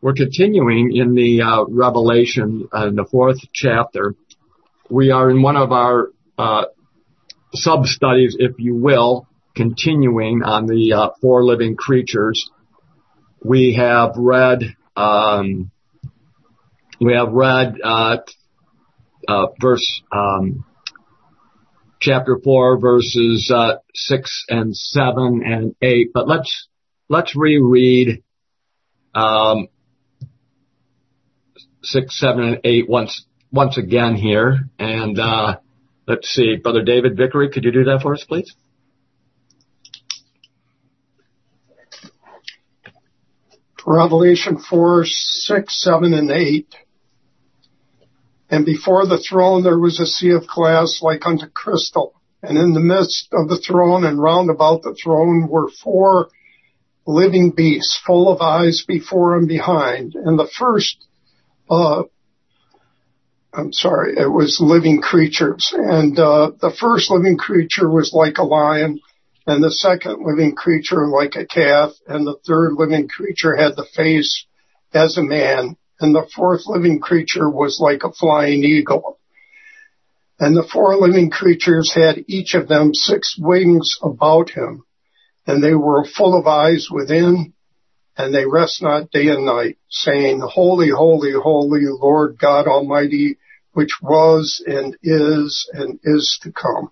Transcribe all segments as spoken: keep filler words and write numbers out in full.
We're continuing in the uh, Revelation uh, in the fourth chapter. We are in one of our uh, sub-studies, if you will, continuing on the uh, four living creatures. We have read, um, we have read uh, uh, verse, um, chapter four, verses uh, six and seven and eight. But let's let's reread um, six, seven, and eight once once again here. And uh, let's see, Brother David Vickery, could you do that for us, please? Revelation four, six, seven, and eight. And before the throne there was a sea of glass like unto crystal. And in the midst of the throne and round about the throne were four living beasts, full of eyes before and behind. And the first, uh, I'm sorry, it was living creatures. And uh, the first living creature was like a lion, and the second living creature like a calf, and the third living creature had the face as a man, and the fourth living creature was like a flying eagle. And the four living creatures had each of them six wings about him, and they were full of eyes within, and they rest not day and night, saying, Holy, holy, holy, Lord God Almighty, which was and is and is to come.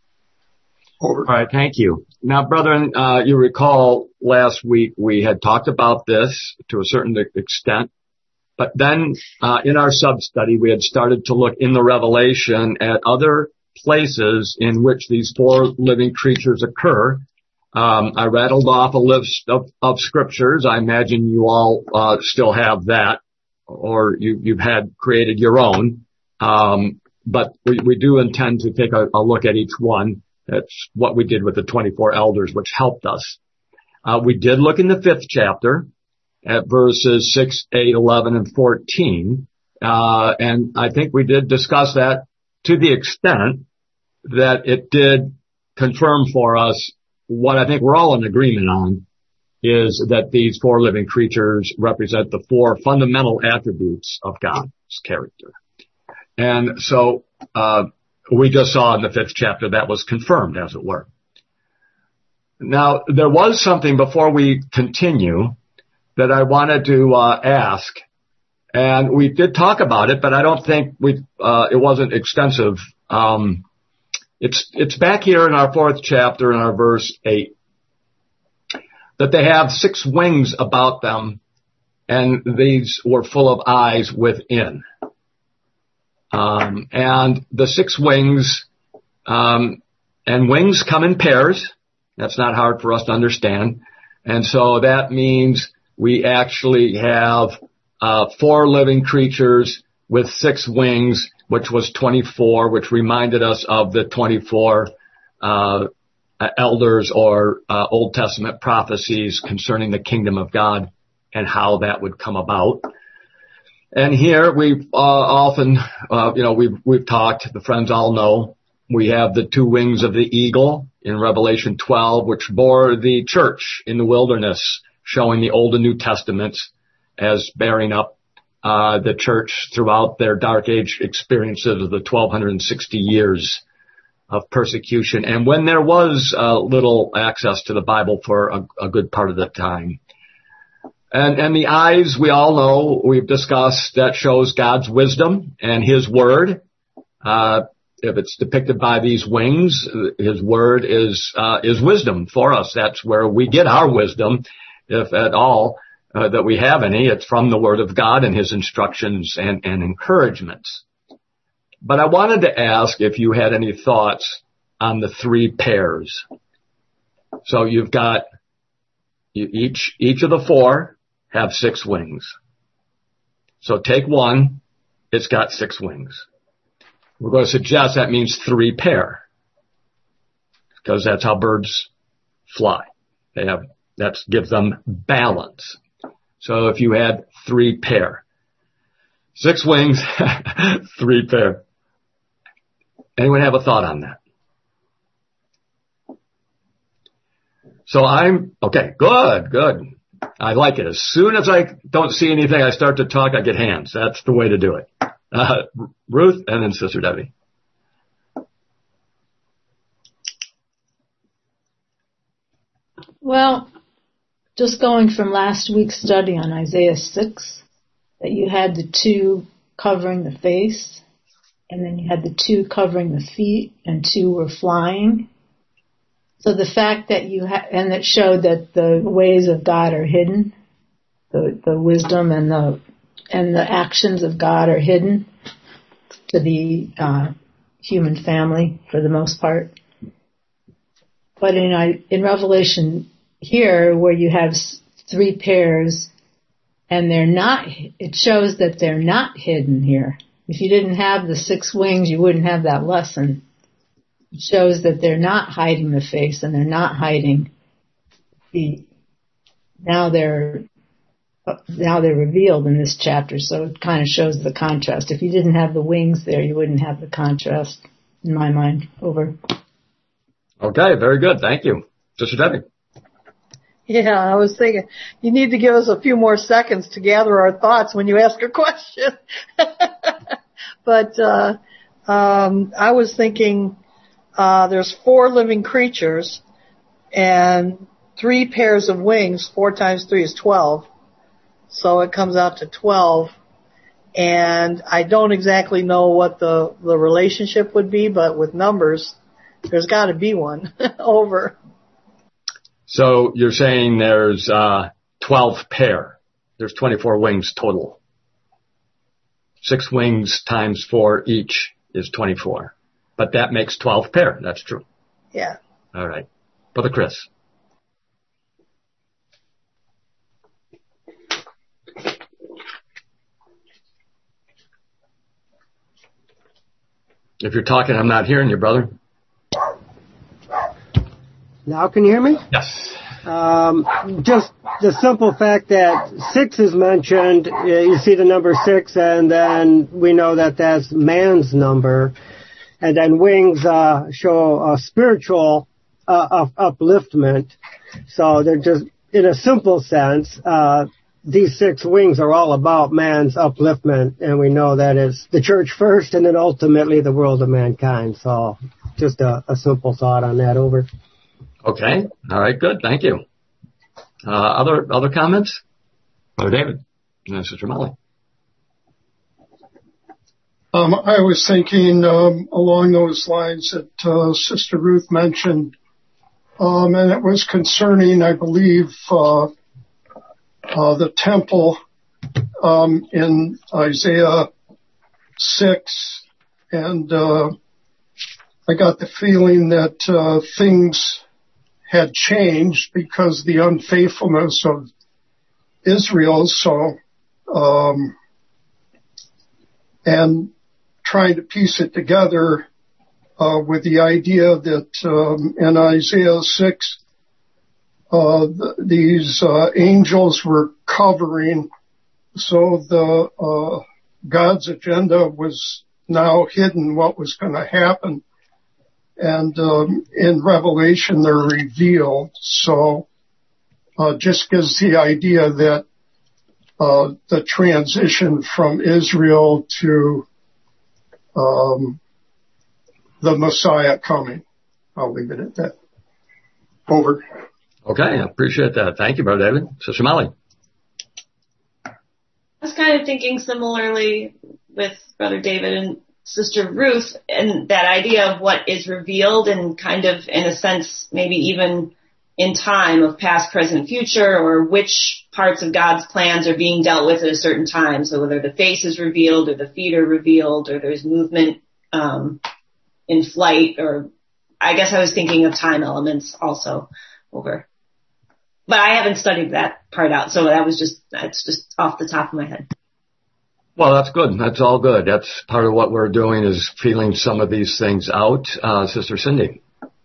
Over. All right, thank you. Now, brethren, uh, you recall last week we had talked about this to a certain extent, but then uh, in our sub-study we had started to look in the Revelation at other places in which these four living creatures occur. Um, I rattled off a list of, of scriptures. I imagine you all uh, still have that, or you, you've had created your own. Um, but we, we do intend to take a, a look at each one. That's what we did with the twenty-four elders, which helped us. Uh, we did look in the fifth chapter at verses six, eight, eleven, and fourteen. Uh, and I think we did discuss that to the extent that it did confirm for us what I think we're all in agreement on, is that these four living creatures represent the four fundamental attributes of God's character. And so, uh, we just saw in the fifth chapter that was confirmed, as it were. Now, there was something before we continue that I wanted to uh, ask, and we did talk about it, but I don't think we uh, it wasn't extensive. Um, it's it's back here in our fourth chapter, in our verse eight, that they have six wings about them, and these were full of eyes within. Um, and the six wings, um, and wings come in pairs. That's not hard for us to understand. And so that means we actually have, uh, four living creatures with six wings, which was twenty-four, which reminded us of the twenty-four, uh, elders or, uh, Old Testament prophecies concerning the kingdom of God and how that would come about. And here we've uh, often, uh, you know, we've we've talked. The friends all know we have the two wings of the eagle in Revelation twelve, which bore the church in the wilderness, showing the Old and New Testaments as bearing up uh, the church throughout their dark age experiences of the twelve sixty years of persecution, and when there was uh, little access to the Bible for a, a good part of the time. And, and the eyes, we all know, we've discussed, that shows God's wisdom and His Word. Uh, if it's depicted by these wings, His Word is, uh, is wisdom for us. That's where we get our wisdom, if at all, uh, that we have any. It's from the Word of God and His instructions and, and encouragements. But I wanted to ask if you had any thoughts on the three pairs. So you've got each, each of the four have six wings. So take one, it's got six wings. We're going to suggest that means three pair, because that's how birds fly. They have, that gives them balance. So if you had three pair, six wings, three pair. Anyone have a thought on that? So I'm, okay, good, good. I like it. As soon as I don't see anything, I start to talk, I get hands. That's the way to do it. Uh, Ruth and then Sister Debbie. Well, just going from last week's study on Isaiah six, that you had the two covering the face, and then you had the two covering the feet, and two were flying. So the fact that you ha- and it showed that the ways of God are hidden, the the wisdom and the and the actions of God are hidden to the uh, human family for the most part. But in in Revelation here, where you have three pairs, and they're not, it shows that they're not hidden here. If you didn't have the six wings, you wouldn't have that lesson. It shows that they're not hiding the face and they're not hiding the, now they're, now they're revealed in this chapter. So it kind of shows the contrast. If you didn't have the wings there, you wouldn't have the contrast in my mind. Over. Okay. Very good. Thank you. Sister Debbie. Yeah, I was thinking you need to give us a few more seconds to gather our thoughts when you ask a question. But, uh, um, I was thinking, Uh, there's four living creatures and three pairs of wings. Four times three is twelve. So it comes out to twelve. And I don't exactly know what the, the relationship would be, but with numbers, there's got to be one. Over. So you're saying there's uh, twelve pair. There's twenty-four wings total. Six wings times four each is twenty-four. But that makes twelve pair. That's true. Yeah. All right. Brother Chris. If you're talking, I'm not hearing you, brother. Now can you hear me? Yes. Um, just the simple fact that six is mentioned, uh, you see the number six, and then we know that that's man's number. And then wings uh, show a spiritual uh, upliftment. So they're just, in a simple sense, uh, these six wings are all about man's upliftment, and we know that it's the church first and then ultimately the world of mankind. So just a, a simple thought on that. Over. Okay. All right. Good. Thank you. Uh, other other comments? Brother David and Sister Molly. Um, I was thinking um, along those lines that uh, Sister Ruth mentioned, um, and it was concerning, I believe, uh, uh, the temple um, in Isaiah six, and uh, I got the feeling that uh, things had changed because of the unfaithfulness of Israel. So, um, and trying to piece it together uh, with the idea that um, in Isaiah six, uh, th- these uh, angels were covering, so the uh, God's agenda was now hidden, what was going to happen. And um, in Revelation, they're revealed. So uh, just gives the idea that uh, the transition from Israel to um, the Messiah coming. I'll leave it at that. Over. Okay. I appreciate that. Thank you, Brother David. Sister Molly. I was kind of thinking similarly with Brother David and Sister Ruth, and that idea of what is revealed and kind of, in a sense, maybe even in time of past, present, future, or which parts of God's plans are being dealt with at a certain time. So whether the face is revealed or the feet are revealed or there's movement um, in flight, or I guess I was thinking of time elements also. Over. But I haven't studied that part out, so that was just, that's just off the top of my head. Well, that's good. That's all good. That's part of what we're doing, is feeling some of these things out. Uh, Sister Cindy.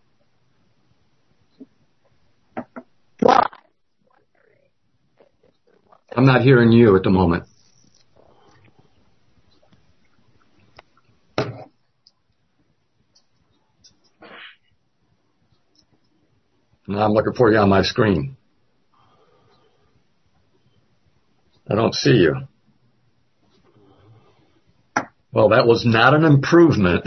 I'm not hearing you at the moment. I'm looking for you on my screen. I don't see you. Well, that was not an improvement.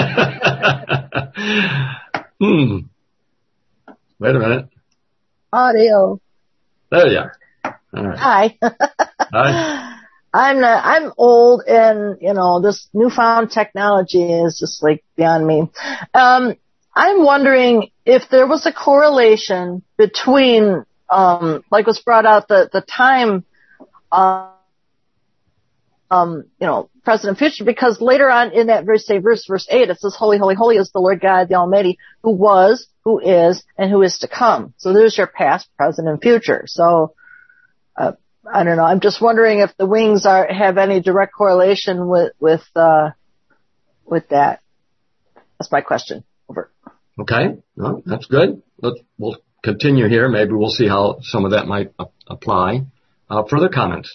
hmm. Wait a minute. Audio. There you are. All right. Hi. Hi. I'm not, I'm old, and you know this newfound technology is just like beyond me. Um, I'm wondering if there was a correlation between, um, like was brought out the the time, uh, um, you know, present and future, because later on in that very same verse, verse eight, it says, "Holy, holy, holy is the Lord God, the Almighty, who was, who is, and who is to come." So there's your past, present, and future. So. Uh, I don't know. I'm just wondering if the wings are have any direct correlation with with uh, with that. That's my question. Over. Okay, well, that's good. Let's, we'll continue here. Maybe we'll see how some of that might uh, apply. Uh, further comments?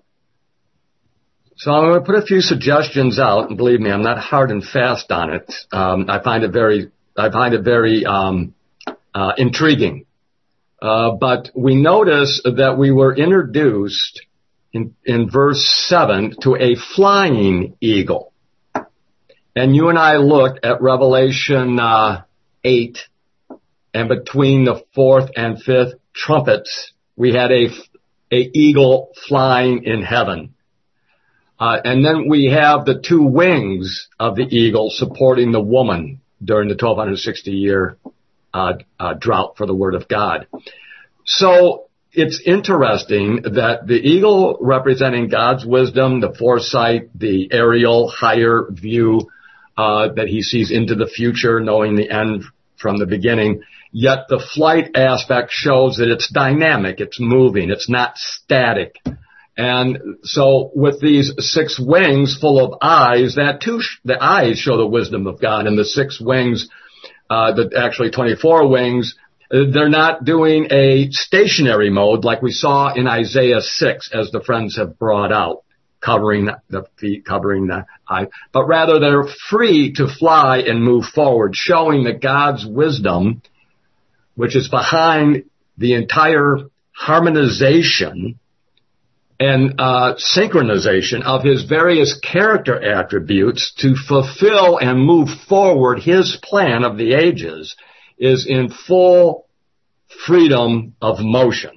So I'm going to put a few suggestions out, and believe me, I'm not hard and fast on it. Um, I find it very, I find it very um, uh, intriguing. Uh, but we notice that we were introduced in, in verse seven to a flying eagle. And you and I looked at Revelation uh, eight, and between the fourth and fifth trumpets, we had a, a eagle flying in heaven. Uh, and then we have the two wings of the eagle supporting the woman during the twelve sixty year Uh, uh, drought for the Word of God. So it's interesting that the eagle representing God's wisdom, the foresight, the aerial, higher view uh, that he sees into the future, knowing the end from the beginning, yet the flight aspect shows that it's dynamic, it's moving, it's not static. And so with these six wings full of eyes, that too, the eyes show the wisdom of God, and the six wings Uh, the actually twenty-four wings, they're not doing a stationary mode like we saw in Isaiah six, as the friends have brought out, covering the feet, covering the eye, but rather they're free to fly and move forward, showing that God's wisdom, which is behind the entire harmonization and uh synchronization of his various character attributes to fulfill and move forward his plan of the ages, is in full freedom of motion.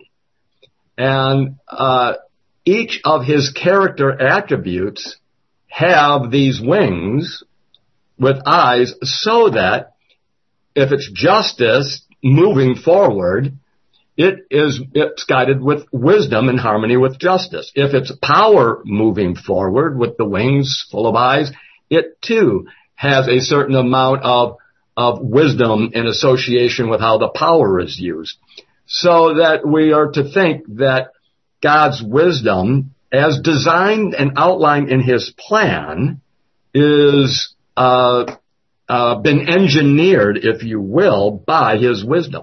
And uh each of his character attributes have these wings with eyes, so that if it's justice moving forward, It is, it's guided with wisdom in harmony with justice. If it's power moving forward with the wings full of eyes, it too has a certain amount of, of wisdom in association with how the power is used. So that we are to think that God's wisdom, as designed and outlined in his plan, is, uh, uh, been engineered, if you will, by his wisdom.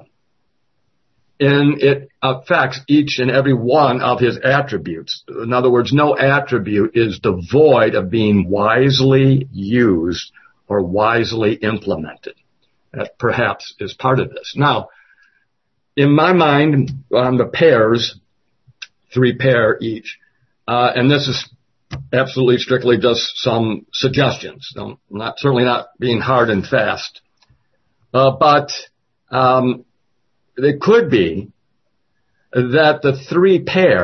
And it affects each and every one of his attributes. In other words, no attribute is devoid of being wisely used or wisely implemented. That perhaps is part of this. Now, in my mind, on the pairs, three pair each, uh, and this is absolutely strictly just some suggestions. I'm not, certainly not being hard and fast. Uh, but, um, it could be that the three pair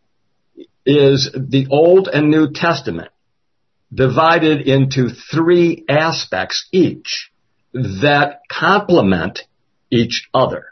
is the Old and New Testament divided into three aspects each that complement each other.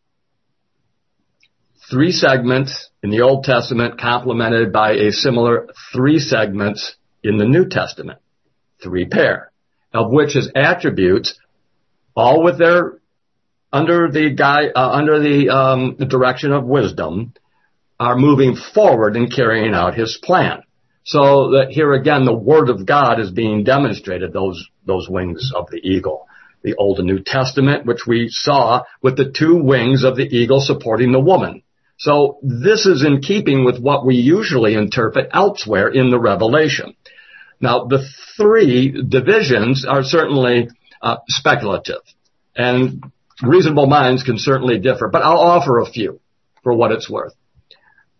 Three segments in the Old Testament complemented by a similar three segments in the New Testament. Three pair, of which his attributes, all with their under the guy, uh, under the, um, the direction of wisdom, are moving forward and carrying out his plan. So that here again, the Word of God is being demonstrated, those, those wings of the eagle. The Old and New Testament, which we saw with the two wings of the eagle supporting the woman. So this is in keeping with what we usually interpret elsewhere in the Revelation. Now, the three divisions are certainly, uh, speculative. And reasonable minds can certainly differ, but I'll offer a few for what it's worth.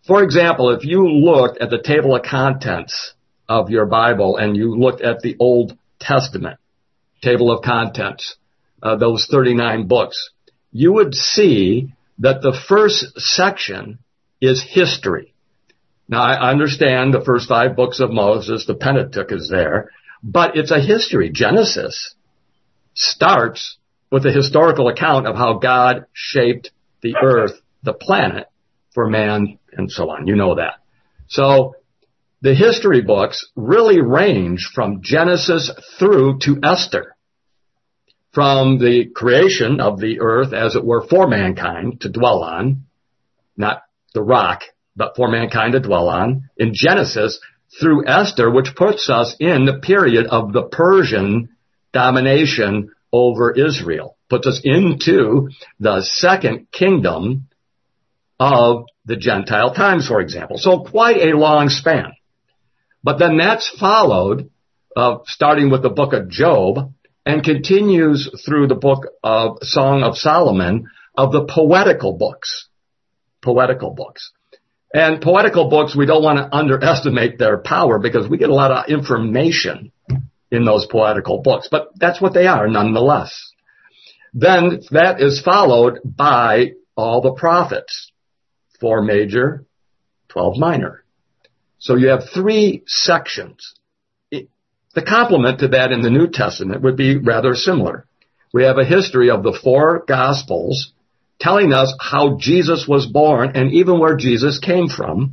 For example, if you looked at the table of contents of your Bible and you looked at the Old Testament table of contents, uh, those thirty-nine books, you would see that the first section is history. Now, I understand the first five books of Moses, the Pentateuch is there, but it's a history. Genesis starts with a historical account of how God shaped the earth, the planet, for man, and so on. You know that. So the history books really range from Genesis through to Esther. From the creation of the earth, as it were, for mankind to dwell on, not the rock, but for mankind to dwell on, in Genesis through Esther, which puts us in the period of the Persian domination over Israel, puts us into the second kingdom of the Gentile times, for example. So quite a long span. But then that's followed, uh, starting with the book of Job, and continues through the book of Song of Solomon, of the poetical books. Poetical books. And poetical books, we don't want to underestimate their power because we get a lot of information in those poetical books. But that's what they are, nonetheless. Then that is followed by all the prophets. Four major, twelve minor. So you have three sections. The complement to that in the New Testament would be rather similar. We have a history of the four Gospels telling us how Jesus was born and even where Jesus came from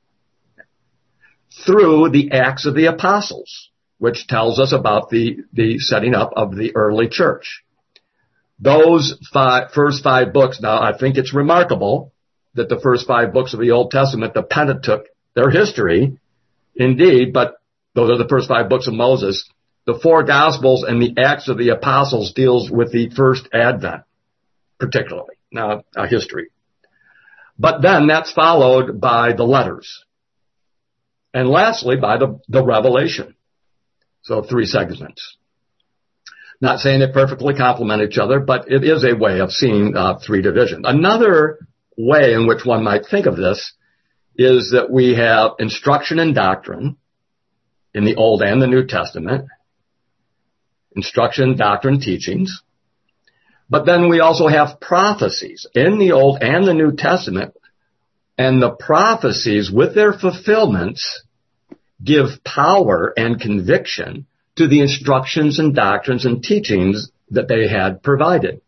through the Acts of the Apostles, which tells us about the, the setting up of the early church. Those five, first five books, now I think it's remarkable that the first five books of the Old Testament, the Pentateuch, their history, indeed, but those are the first five books of Moses. The four Gospels and the Acts of the Apostles deals with the first Advent, particularly. Now, a history. But then that's followed by the letters. And lastly, by the, the Revelation. So three segments. Not saying they perfectly complement each other, but it is a way of seeing uh, three divisions. Another way in which one might think of this is that we have instruction and doctrine in the Old and the New Testament, instruction, doctrine, teachings. But then we also have prophecies in the Old and the New Testament, and the prophecies with their fulfillments give power and conviction to the instructions and doctrines and teachings that they had provided.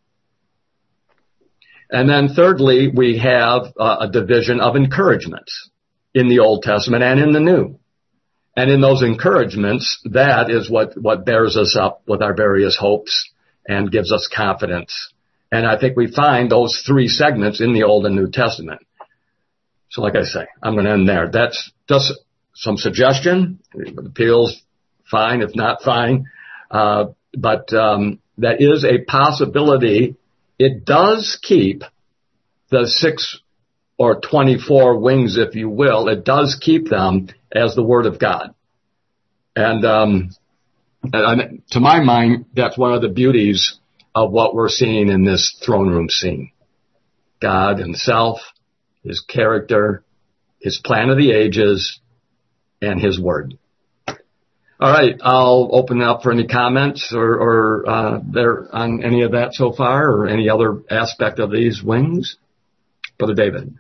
And then thirdly, we have uh, a division of encouragements in the Old Testament and in the New. And in those encouragements, that is what, what bears us up with our various hopes and gives us confidence. And I think we find those three segments in the Old and New Testament. So like I say, I'm going to end there. That's just some suggestion. If it appeals, fine. If not, fine. Uh, but um, that is a possibility. It does keep the six or twenty-four wings, if you will. It does keep them as the Word of God. And, um, and to my mind, that's one of the beauties of what we're seeing in this throne room scene. God himself, his character, his plan of the ages, and his Word. All right, I'll open it up for any comments or, or uh, there on any of that so far, or any other aspect of these wings. Brother David.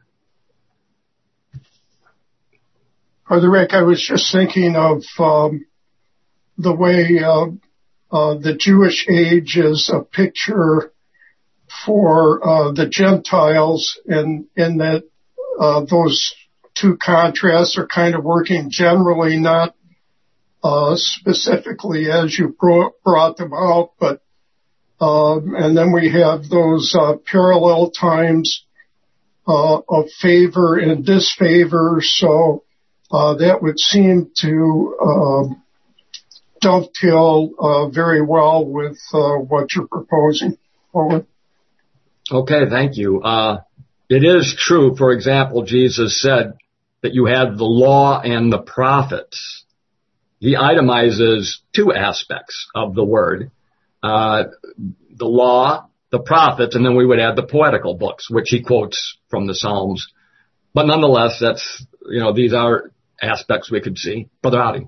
Brother Rick, I was just thinking of um, the way uh, uh, the Jewish age is a picture for uh, the Gentiles, and in that uh, those two contrasts are kind of working generally, not uh, specifically as you brought, brought them out, but um, and then we have those uh, parallel times uh, of favor and disfavor, so Uh, that would seem to uh, dovetail uh, very well with uh, what you're proposing. Over. Okay, thank you. Uh, it is true, for example, Jesus said that you have the law and the prophets. He itemizes two aspects of the word, uh, the law, the prophets, and then we would add the poetical books, which he quotes from the Psalms but nonetheless, that's, you know, these are aspects we could see. Brother Adi.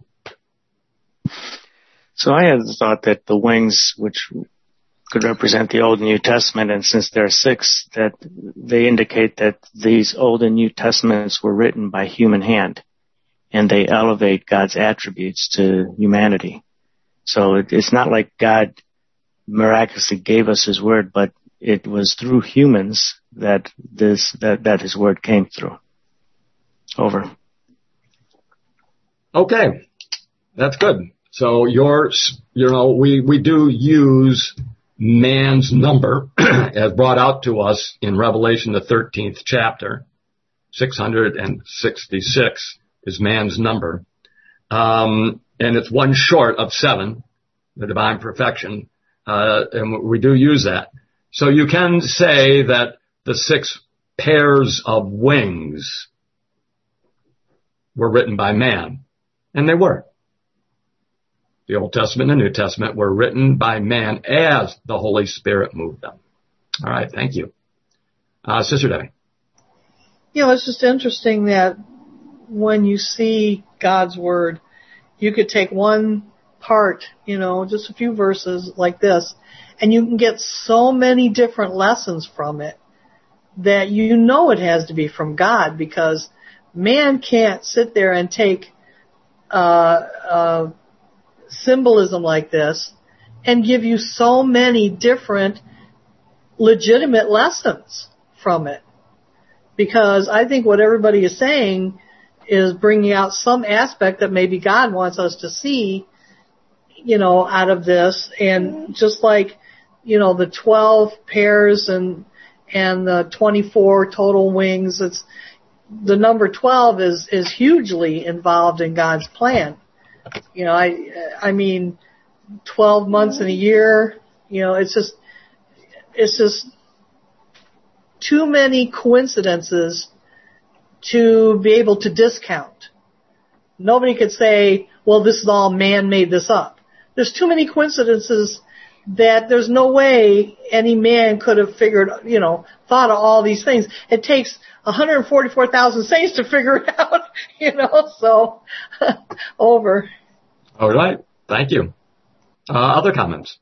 So I had thought that the wings, which could represent the Old and New Testament, and since there are six, that they indicate that these Old and New Testaments were written by human hand, and they elevate God's attributes to humanity. So it, it's not like God miraculously gave us His Word, but it was through humans that this that, that His Word came through. Over. Okay, that's good. So yours, you know, we, we do use man's number as brought out to us in Revelation, the thirteenth chapter. six hundred sixty-six is man's number. Um, and it's one short of seven, the divine perfection. Uh, and we do use that. So you can say that the six pairs of wings were written by man. And they were. The Old Testament and the New Testament were written by man as the Holy Spirit moved them. All right, thank you. Uh, Sister Debbie. You know, it's just interesting that when you see God's Word, you could take one part, you know, just a few verses like this, and you can get so many different lessons from it that you know it has to be from God, because man can't sit there and take uh, uh, symbolism like this and give you so many different legitimate lessons from it. Because I think what everybody is saying is bringing out some aspect that maybe God wants us to see, you know, out of this. And just like, you know, the twelve pairs and and the twenty-four total wings, it's the number twelve is is hugely involved in God's plan. You know, I I mean, twelve months in a year, you know, it's just it's just too many coincidences to be able to discount. Nobody could say, well, this is all man made this up. There's too many coincidences that there's no way any man could have figured, you know, thought of all these things. It takes one hundred forty-four thousand saints to figure it out, you know, so over. All right. Thank you. Uh, other comments?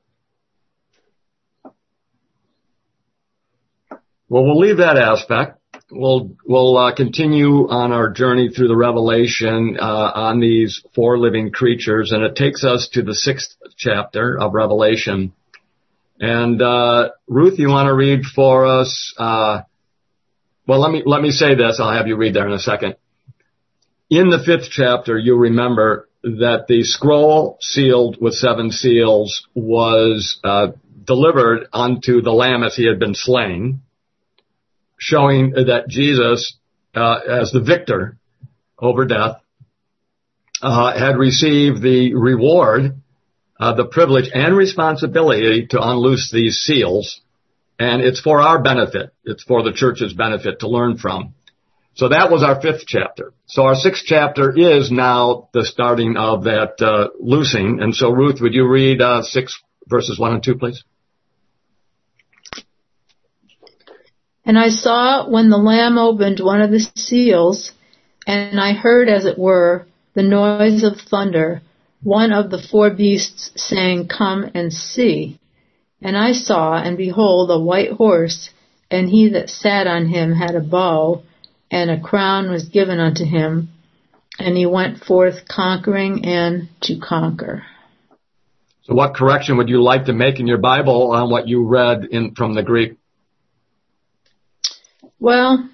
Well, we'll leave that aspect. We'll we'll uh, continue on our journey through the Revelation uh, on these four living creatures, and it takes us to the sixth chapter of Revelation. And uh, Ruth, you want to read for us? Uh, well, let me let me say this. I'll have you read there in a second. In the fifth chapter, you'll remember that the scroll sealed with seven seals was uh, delivered unto the Lamb as he had been slain, showing that Jesus, uh, as the victor over death, uh, had received the reward, uh, the privilege and responsibility to unloose these seals. And it's for our benefit. It's for the church's benefit to learn from. So that was our fifth chapter. So our sixth chapter is now the starting of that uh, loosing. And so, Ruth, would you read uh, six verses one and two, please? And I saw when the Lamb opened one of the seals, and I heard, as it were, the noise of thunder, one of the four beasts saying, Come and see. And I saw, and behold, a white horse, and he that sat on him had a bow, and a crown was given unto him, and he went forth conquering and to conquer. So what correction would you like to make in your Bible on what you read in from the Greek? Well,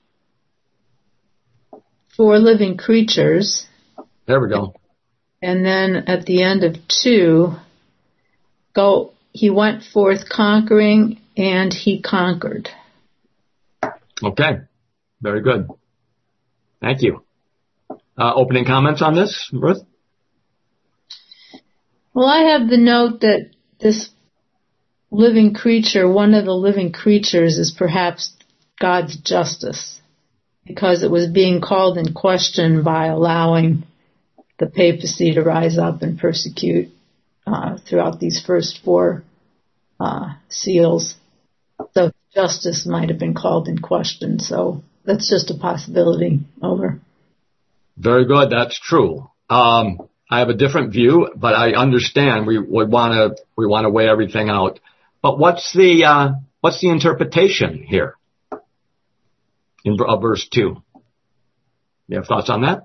for living creatures. There we go. And then at the end of two, go, he went forth conquering and he conquered. Okay. Very good. Thank you. Uh, opening comments on this, Ruth? Well, I have the note that this living creature, one of the living creatures, is perhaps God's justice, because it was being called in question by allowing the papacy to rise up and persecute uh, throughout these first four uh, seals. So justice might have been called in question. So that's just a possibility. Over. Very good. That's true. Um, I have a different view, but I understand we would want to we want to weigh everything out. But what's the uh, what's the interpretation here in uh, verse two? You have thoughts on that?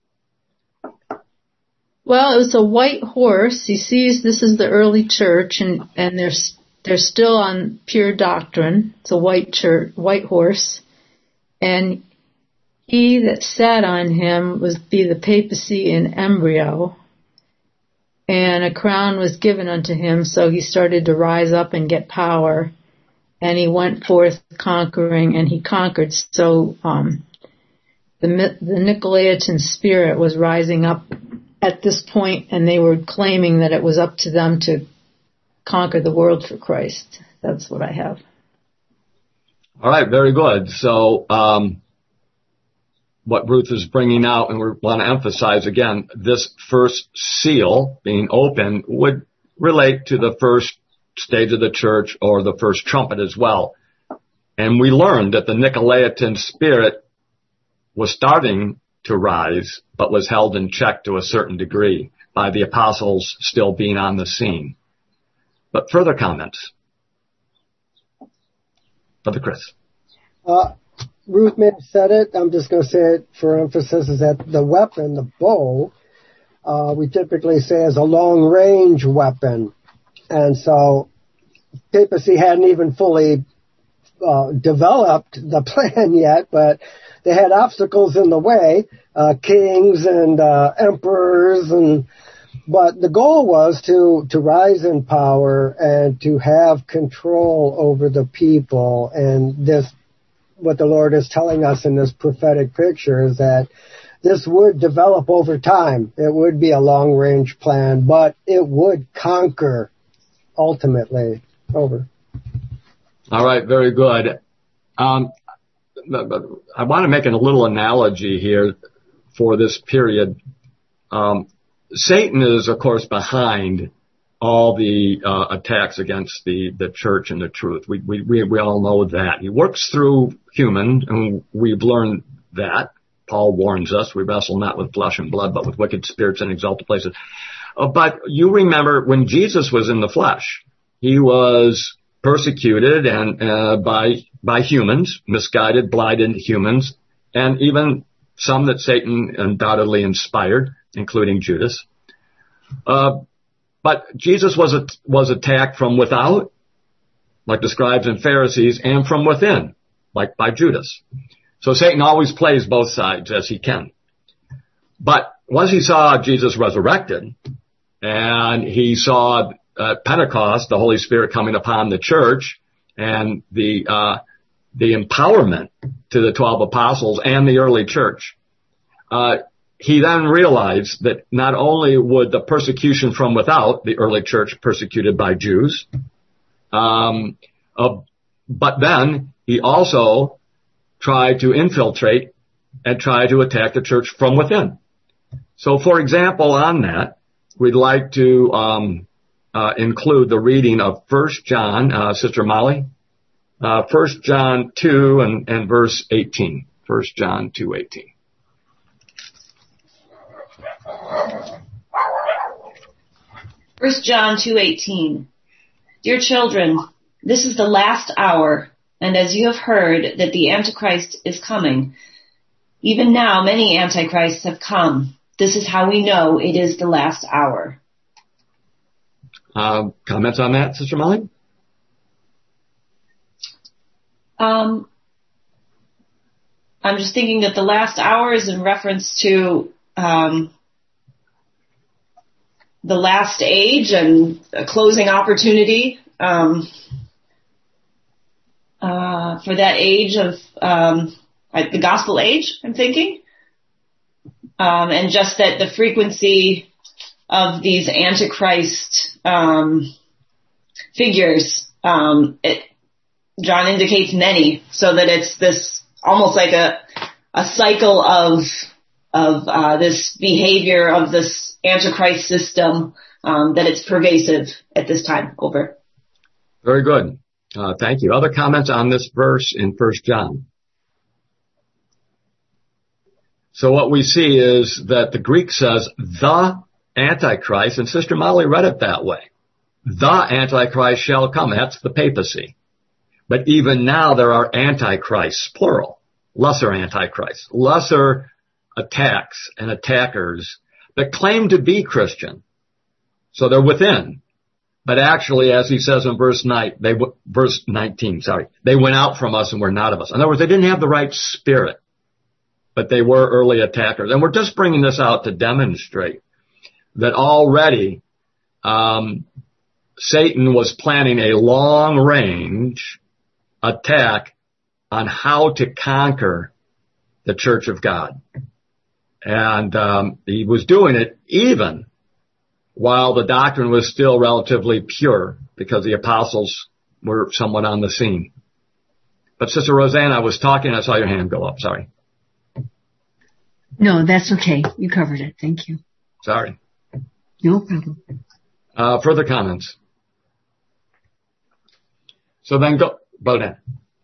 Well, it was a white horse. He sees this is the early church, and and they're they're still on pure doctrine. It's a white church, white horse, and he that sat on him was be the papacy in embryo, and a crown was given unto him, so he started to rise up and get power, and he went forth conquering, and he conquered. So um, the, the Nicolaitan spirit was rising up at this point, and they were claiming that it was up to them to conquer the world for Christ. That's what I have. All right, very good. So um what Ruth is bringing out, and we want to emphasize again, this first seal being open would relate to the first stage of the church or the first trumpet as well. And we learned that the Nicolaitan spirit was starting to rise, but was held in check to a certain degree by the apostles still being on the scene. But further comments? Brother Chris. Uh, Ruth may have said it. I'm just going to say it for emphasis, is that the weapon, the bow, uh, we typically say is a long-range weapon. And so papacy hadn't even fully uh, developed the plan yet, but they had obstacles in the way, uh, kings and uh, emperors, and but the goal was to, to rise in power and to have control over the people. And this what the Lord is telling us in this prophetic picture is that this would develop over time. It would be a long-range plan, but it would conquer ultimately. Over. All right, very good. Um, I want to make a little analogy here for this period. Um, Satan is, of course, behind all the uh, attacks against the, the church and the truth. We, we, we, we all know that. He works through humans, and we've learned that. Paul warns us, we wrestle not with flesh and blood, but with wicked spirits and exalted places. Uh, but you remember when Jesus was in the flesh, he was persecuted and uh, by by humans, misguided, blinded humans, and even some that Satan undoubtedly inspired, including Judas. Uh, But Jesus was was attacked from without, like the scribes and Pharisees, and from within, like by Judas. So Satan always plays both sides as he can. But once he saw Jesus resurrected, and he saw at Pentecost the Holy Spirit coming upon the church, and the uh, the empowerment to the twelve apostles and the early church, uh, he then realized that not only would the persecution from without, the early church persecuted by Jews, um, uh, but then he also tried to infiltrate and try to attack the church from within. So, for example, on that, we'd like to um, uh, include the reading of First John, uh, Sister Molly, uh, First John two and, and verse eighteen. First John two eighteen. First John two eighteen. Dear children, this is the last hour, and as you have heard that the Antichrist is coming, even now many Antichrists have come. This is how we know it is the last hour. Uh, comments on that, Sister Molly? Um, I'm just thinking that the last hour is in reference to um, the last age and a closing opportunity um, uh, for that age of um, the gospel age, I'm thinking. Um, and just that the frequency of these Antichrist um, figures, um, it, John indicates many, so that it's this almost like a a cycle of of uh, this behavior of this Antichrist system, um, that it's pervasive at this time. Over. Very good. Uh, thank you. Other comments on this verse in First John? So what we see is that the Greek says the Antichrist, and Sister Molly read it that way. The Antichrist shall come. That's the papacy. But even now there are antichrists, plural, lesser antichrists, lesser attacks and attackers that claim to be Christian. So they're within. But actually, as he says in verse nine, they, verse nineteen, sorry, they went out from us and were not of us. In other words, they didn't have the right spirit, but they were early attackers. And we're just bringing this out to demonstrate that already um, Satan was planning a long-range attack on how to conquer the Church of God. And um, he was doing it even while the doctrine was still relatively pure, because the apostles were somewhat on the scene. But Sister Roseanne, I was talking, I saw your hand go up, sorry. No, that's okay. You covered it. Thank you. Sorry. No problem. Uh, further comments? So then go, Bowden.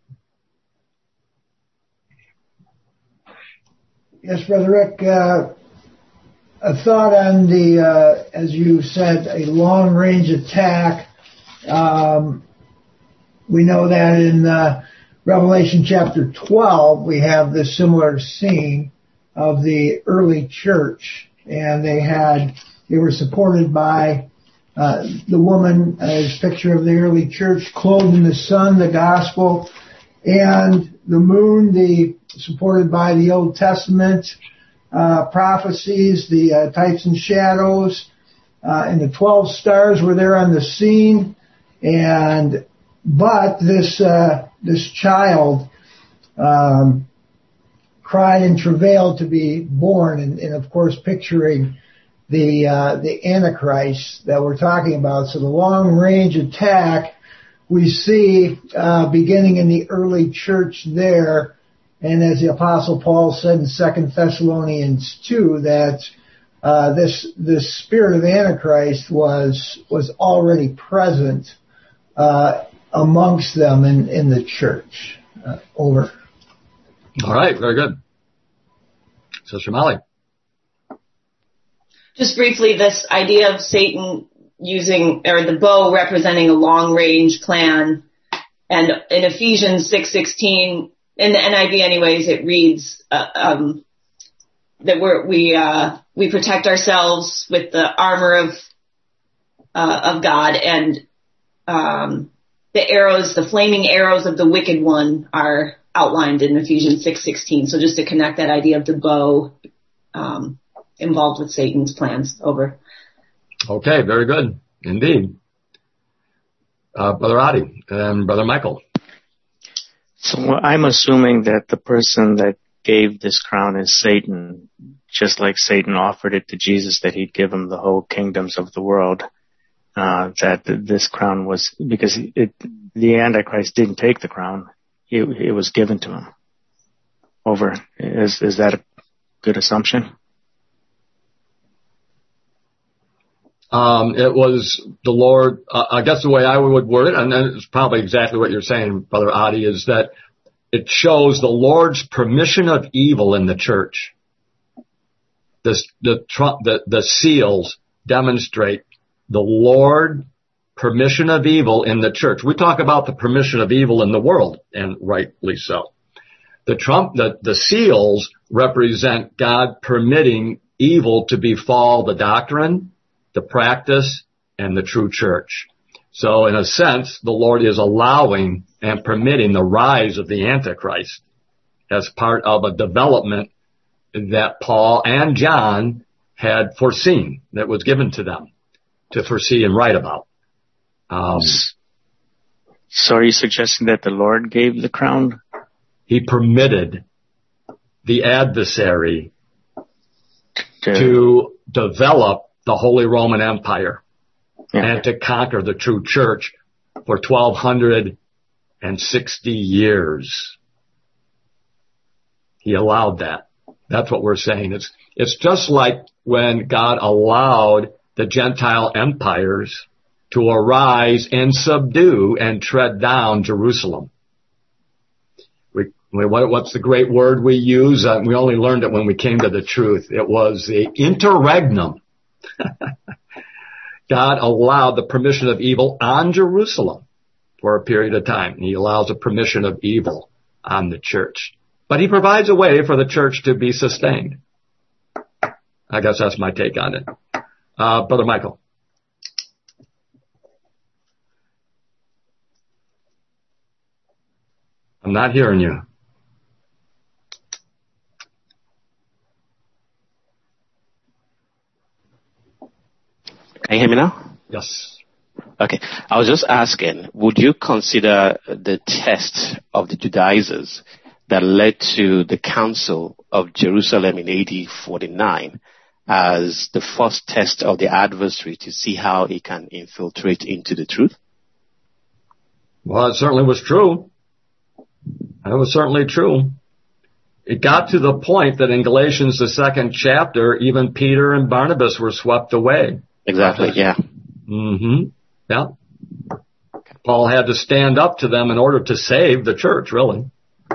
Yes, Brother Rick, uh, a thought on the, uh, as you said, a long-range attack. Um, we know that in uh, Revelation chapter twelve, we have this similar scene of the early church, and they had, they were supported by uh, the woman, as picture of the early church, clothed in the sun, the gospel, and the moon, the supported by the Old Testament uh, prophecies, the uh, types and shadows, uh, and the twelve stars were there on the scene. And but this uh, this child um, cried and travailed to be born, and, and of course picturing the uh, the Antichrist that we're talking about. So the long range attack we see uh, beginning in the early church there. And as the Apostle Paul said in Second Thessalonians two, that uh, this this spirit of Antichrist was was already present uh, amongst them in, in the church. Uh, over. All right, very good. Sister Molly. Just briefly, this idea of Satan using, or the bow representing a long-range plan, and in Ephesians six sixteen. In the N I V anyways, it reads uh, um, that we're, we uh, we protect ourselves with the armor of uh, of God, and um, the arrows, the flaming arrows of the wicked one are outlined in Ephesians six sixteen. So just to connect that idea of the bow um, involved with Satan's plans. Over. Okay, very good indeed. Uh, Brother Adi and Brother Michael. So I'm assuming that the person that gave this crown is Satan, just like Satan offered it to Jesus, that he'd give him the whole kingdoms of the world, uh, that this crown was, because it, the Antichrist didn't take the crown, it, it was given to him. Over. Is, is that a good assumption? Um, it was the Lord, uh, I guess the way I would word it, and it's probably exactly what you're saying, Brother Adi, is that it shows the Lord's permission of evil in the church. This, the, the, the seals demonstrate the Lord permission of evil in the church. We talk about the permission of evil in the world, and rightly so. The trump, the, the seals represent God permitting evil to befall the doctrine, the practice, and the true church. So in a sense, the Lord is allowing and permitting the rise of the Antichrist as part of a development that Paul and John had foreseen, that was given to them to foresee and write about. Um, so are you suggesting that the Lord gave the crown? He permitted the adversary to, to develop the Holy Roman Empire, yeah, and to conquer the true church for twelve sixty years. He allowed that. That's what we're saying. It's, it's just like when God allowed the Gentile empires to arise and subdue and tread down Jerusalem. We, What, what's the great word we use? Uh, we only learned it when we came to the truth. It was the interregnum. God allowed the permission of evil on Jerusalem for a period of time. And he allows a permission of evil on the church. But he provides a way for the church to be sustained. I guess that's my take on it. Uh, Brother Michael. I'm not hearing you. Can you hear me now? Yes. Okay. I was just asking, would you consider the test of the Judaizers that led to the Council of Jerusalem in A D forty-nine as the first test of the adversary to see how he can infiltrate into the truth? Well, it certainly was true. It was certainly true. It got to the point that in Galatians, the second chapter, even Peter and Barnabas were swept away. Exactly, yeah. Mm-hmm. Yeah. Paul had to stand up to them in order to save the church, really.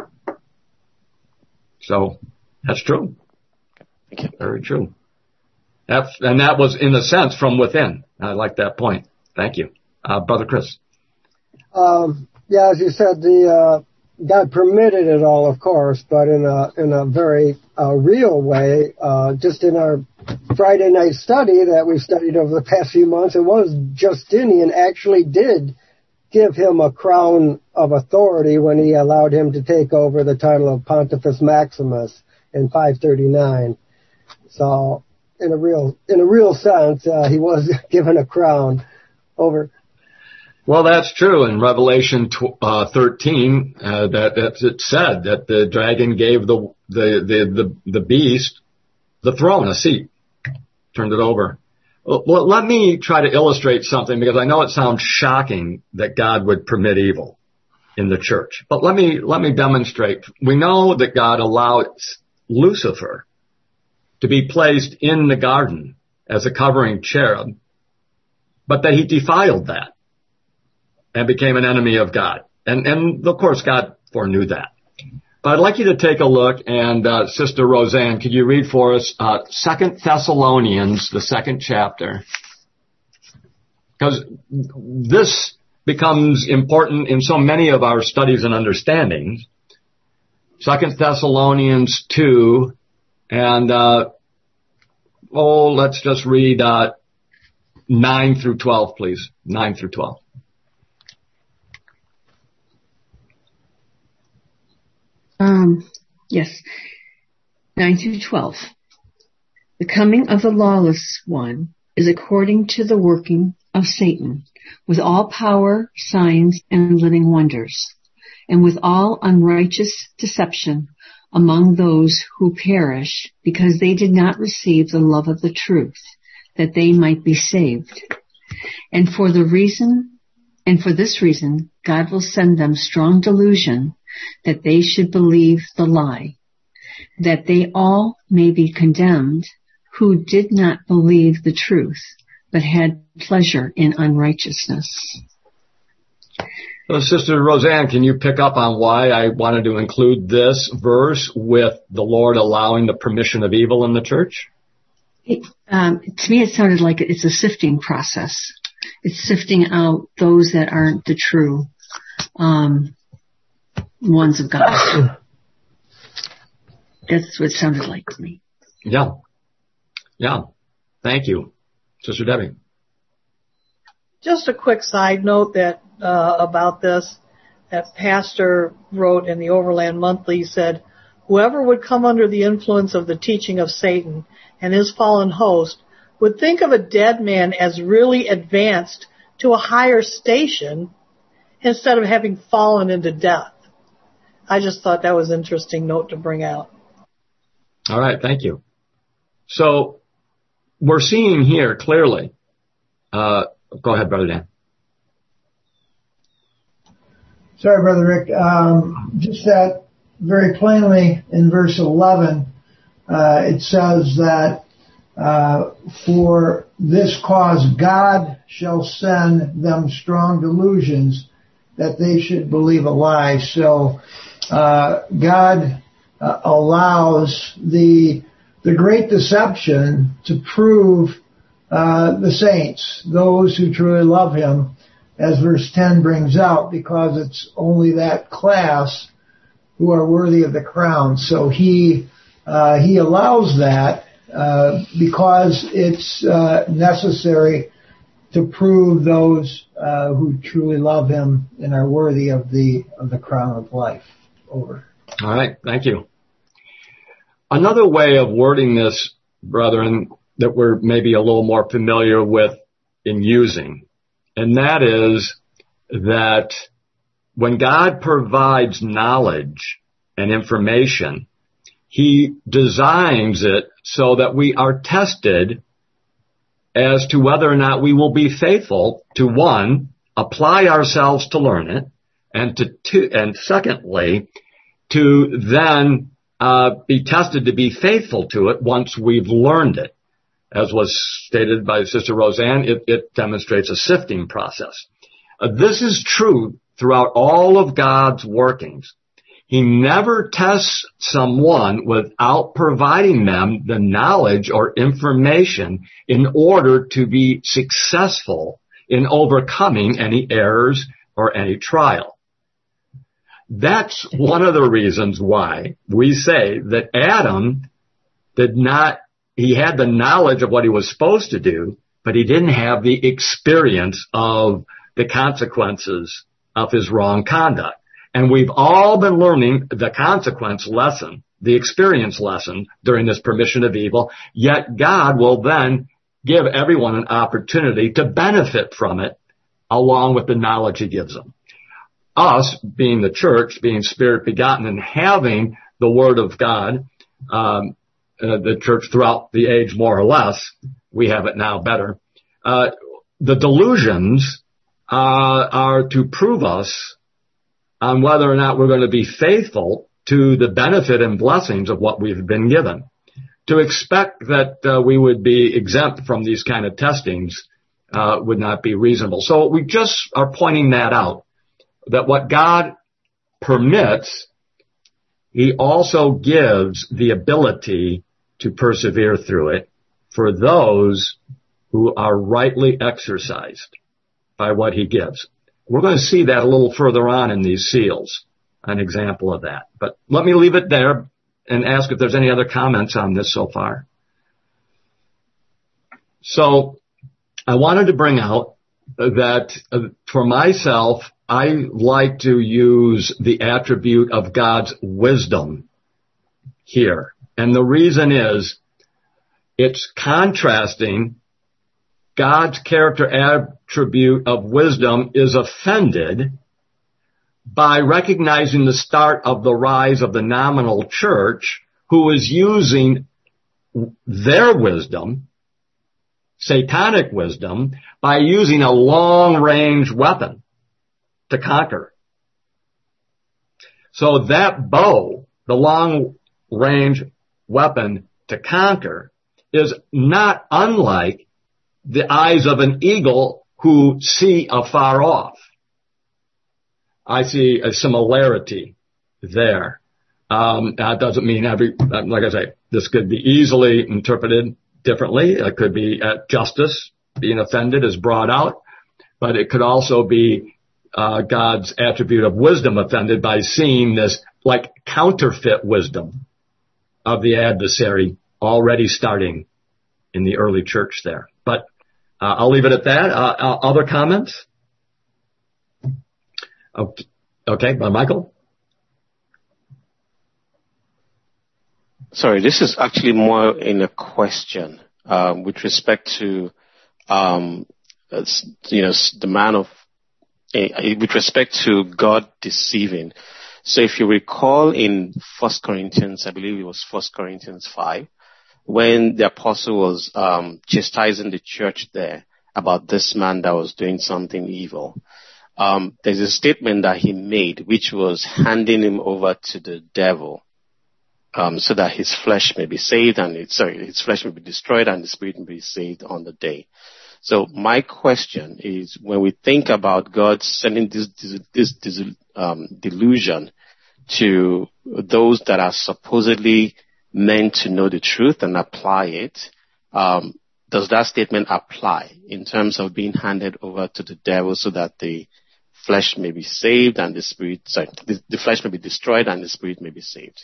So, that's true. Thank you. Very true. That, and that was, in a sense, from within. I like that point. Thank you. Uh, Brother Chris. Um, yeah, as you said, the uh, God permitted it all, of course, but in a in a very uh, real way. Uh, just in our Friday night study that we studied over the past few months, it was Justinian actually did give him a crown of authority when he allowed him to take over the title of Pontifex Maximus in five thirty-nine. So, in a real in a real sense, uh, he was given a crown over. Well, that's true. In Revelation uh, thirteen, uh, that that's it said that the dragon gave the, the the the the beast the throne, a seat, turned it over. Well, let me try to illustrate something, because I know it sounds shocking that God would permit evil in the church. But let me let me demonstrate. We know that God allowed Lucifer to be placed in the garden as a covering cherub, but that he defiled that and became an enemy of God. And, and of course, God foreknew that. But I'd like you to take a look, and uh, Sister Roseanne, could you read for us uh, Second Thessalonians, the second chapter? Because this becomes important in so many of our studies and understandings. Second Thessalonians two, and, uh, oh, let's just read uh, nine through twelve, please. nine through twelve. Um, yes, nine through twelve. The coming of the lawless one is according to the working of Satan, with all power, signs, and living wonders, and with all unrighteous deception among those who perish, because they did not receive the love of the truth, that they might be saved. And for the reason, and for this reason, God will send them strong delusion, that they should believe the lie, that they all may be condemned who did not believe the truth, but had pleasure in unrighteousness. So, Sister Roseanne, can you pick up on why I wanted to include this verse with the Lord allowing the permission of evil in the church? It, um, to me, it sounded like it's a sifting process. It's sifting out those that aren't the true um ones of God. That's what it sounded like to me. Yeah. Yeah. Thank you. Sister Debbie. Just a quick side note that uh, about this, that pastor wrote in the Overland Monthly. He said, whoever would come under the influence of the teaching of Satan and his fallen host would think of a dead man as really advanced to a higher station instead of having fallen into death. I just thought that was an interesting note to bring out. All right, thank you. So we're seeing here clearly. Uh, go ahead, Brother Dan. Sorry, Brother Rick. Um, just that very plainly in verse eleven, uh, it says that uh, for this cause God shall send them strong delusions that they should believe a lie. So uh, God uh, allows the the great deception to prove uh, the saints, those who truly love Him, as verse ten brings out, because it's only that class who are worthy of the crown. So He uh, He allows that uh, because it's uh, necessary to prove those uh, who truly love Him and are worthy of the of the crown of life. Over. All right, thank you. Another way of wording this, brethren, that we're maybe a little more familiar with in using, and that is that when God provides knowledge and information, He designs it so that we are tested as to whether or not we will be faithful to, one, apply ourselves to learn it, and to two, and secondly, to then uh, be tested to be faithful to it once we've learned it. As was stated by Sister Roseanne, it, it demonstrates a sifting process. Uh, this is true throughout all of God's workings. He never tests someone without providing them the knowledge or information in order to be successful in overcoming any errors or any trial. That's one of the reasons why we say that Adam did not, he had the knowledge of what he was supposed to do, but he didn't have the experience of the consequences of his wrong conduct. And we've all been learning the consequence lesson, the experience lesson during this permission of evil, yet God will then give everyone an opportunity to benefit from it along with the knowledge He gives them. Us, being the church, being Spirit begotten and having the Word of God, um, uh, the church throughout the age more or less, we have it now better. Uh, the delusions uh, are to prove us on whether or not we're going to be faithful to the benefit and blessings of what we've been given. To expect that uh, we would be exempt from these kind of testings uh, would not be reasonable. So we just are pointing that out, that what God permits, He also gives the ability to persevere through it for those who are rightly exercised by what He gives. We're going to see that a little further on in these seals, an example of that. But let me leave it there and ask if there's any other comments on this so far. So I wanted to bring out that uh, for myself, I like to use the attribute of God's wisdom here. And the reason is it's contrasting. God's character attribute of wisdom is offended by recognizing the start of the rise of the nominal church, who is using their wisdom, satanic wisdom, by using a long-range weapon to conquer. So that bow, the long-range weapon to conquer, is not unlike the eyes of an eagle who see afar off. I see a similarity there. Um, that doesn't mean every, like I say, this could be easily interpreted differently. It could be at justice being offended is brought out, but it could also be uh, God's attribute of wisdom offended by seeing this like counterfeit wisdom of the adversary already starting in the early church there. But uh, I'll leave it at that. Uh, uh, other comments? Okay, okay, uh, Michael? Sorry, this is actually more in a question um, with respect to, um, you know, the man of, uh, with respect to God deceiving. So if you recall in First Corinthians, I believe it was First Corinthians five, when the apostle was um, chastising the church there about this man that was doing something evil. Um, there's a statement that he made, which was handing him over to the devil, um, so that his flesh may be saved and it, sorry, his flesh may be destroyed and the spirit may be saved on the day. So my question is, when we think about God sending this, this, this, this um, delusion to those that are supposedly meant to know the truth and apply it, um, does that statement apply in terms of being handed over to the devil so that the flesh may be saved and the spirit, sorry, the, the flesh may be destroyed and the spirit may be saved?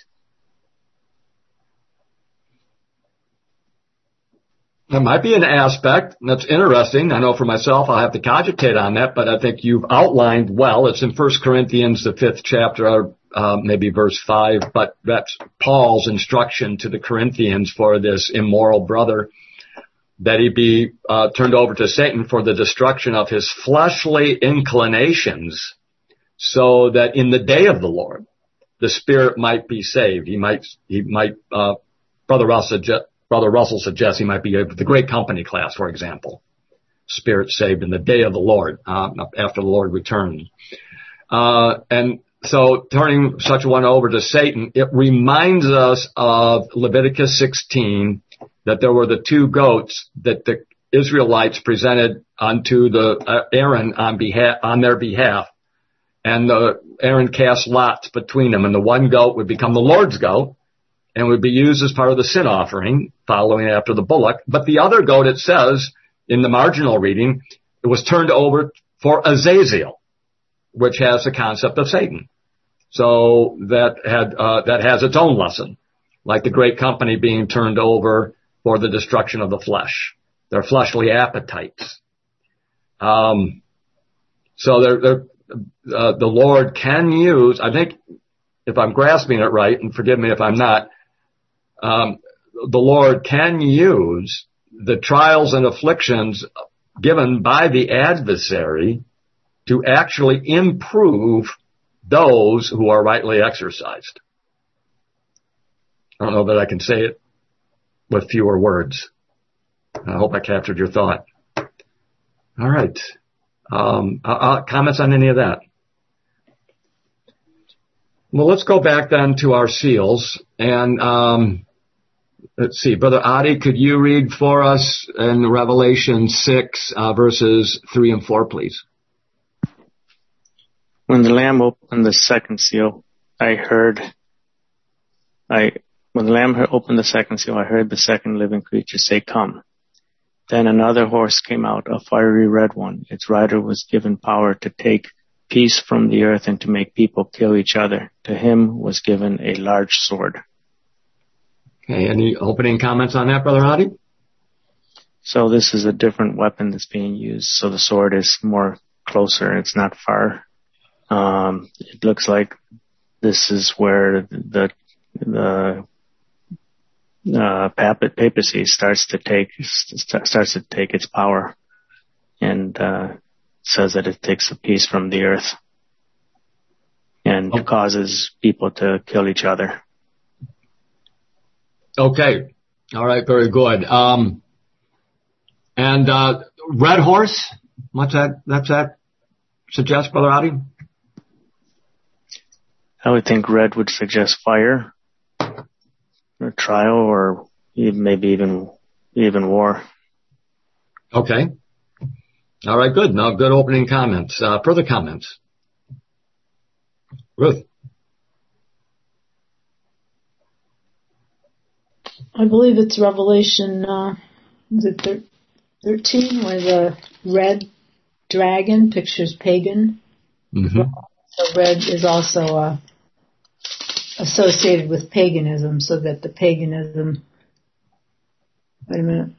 There might be an aspect that's interesting. I know for myself I'll have to cogitate on that, but I think you've outlined well. It's in First Corinthians, the fifth chapter, uh, maybe verse five, but that's Paul's instruction to the Corinthians for this immoral brother, that he be uh, turned over to Satan for the destruction of his fleshly inclinations, so that in the day of the Lord, the spirit might be saved. He might, he might, uh, Brother Russell, Brother Russell suggests he might be the great company class, for example. Spirit saved in the day of the Lord, uh, after the Lord returned. Uh, and so turning such one over to Satan, it reminds us of Leviticus sixteen, that there were the two goats that the Israelites presented unto the uh, Aaron on behalf, on their behalf. And the, Aaron cast lots between them, and the one goat would become the Lord's goat and would be used as part of the sin offering following after the bullock. But the other goat, it says in the marginal reading, it was turned over for Azazel, which has the concept of Satan. So that had, uh, that has its own lesson, like the great company being turned over for the destruction of the flesh, their fleshly appetites. Um, so they're, they're, uh, the Lord can use, I think, if I'm grasping it right, and forgive me if I'm not, um, the Lord can use the trials and afflictions given by the adversary to actually improve those who are rightly exercised. I don't know that I can say it with fewer words. I hope I captured your thought. All right. Um, uh, uh, comments on any of that? Well, let's go back then to our seals. And um, let's see, Brother Adi, could you read for us in Revelation six, uh, verses three and four, please? When the Lamb opened the second seal, I heard, I, when the Lamb opened the second seal, I heard the second living creature say, "Come." Then another horse came out, a fiery red one. Its rider was given power to take peace from the earth and to make people kill each other. To him was given a large sword. Okay, any opening comments on that, Brother Adi? So this is a different weapon that's being used. So the sword is more closer. It's not far. Um, it looks like this is where the, the, uh, papacy starts to take, starts to take its power, and, uh, says that it takes a piece from the earth and oh. causes people to kill each other. Okay. All right. Very good. Um, and, uh, red horse, what's that, that's that suggest, Brother Adi? I would think red would suggest fire or trial, or even, maybe even, even war. Okay. All right. Good. Now, good opening comments. Uh, further comments? Ruth. I believe it's Revelation, uh, is it thir- thirteen, where the red dragon pictures pagan. Mm-hmm. So red is also uh, associated with paganism, so that the paganism, wait a minute.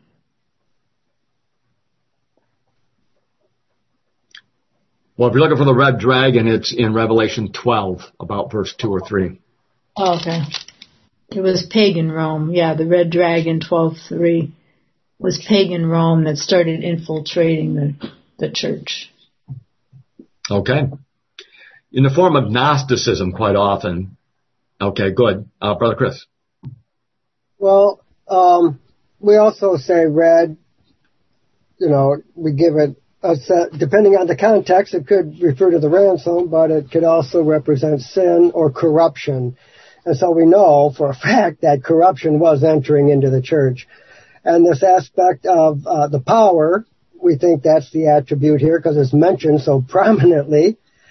Well, if you're looking for the red dragon, it's in Revelation twelve, about verse two or three. Oh, okay. It was pagan Rome. Yeah, the red dragon, twelve three, was pagan Rome that started infiltrating the, the church. Okay. In the form of Gnosticism, quite often. Okay, good. Uh, Brother Chris. Well, um, we also say red, you know, we give it, a set, depending on the context, it could refer to the ransom, but it could also represent sin or corruption. And so we know for a fact that corruption was entering into the church. And this aspect of uh, the power, we think that's the attribute here because it's mentioned so prominently.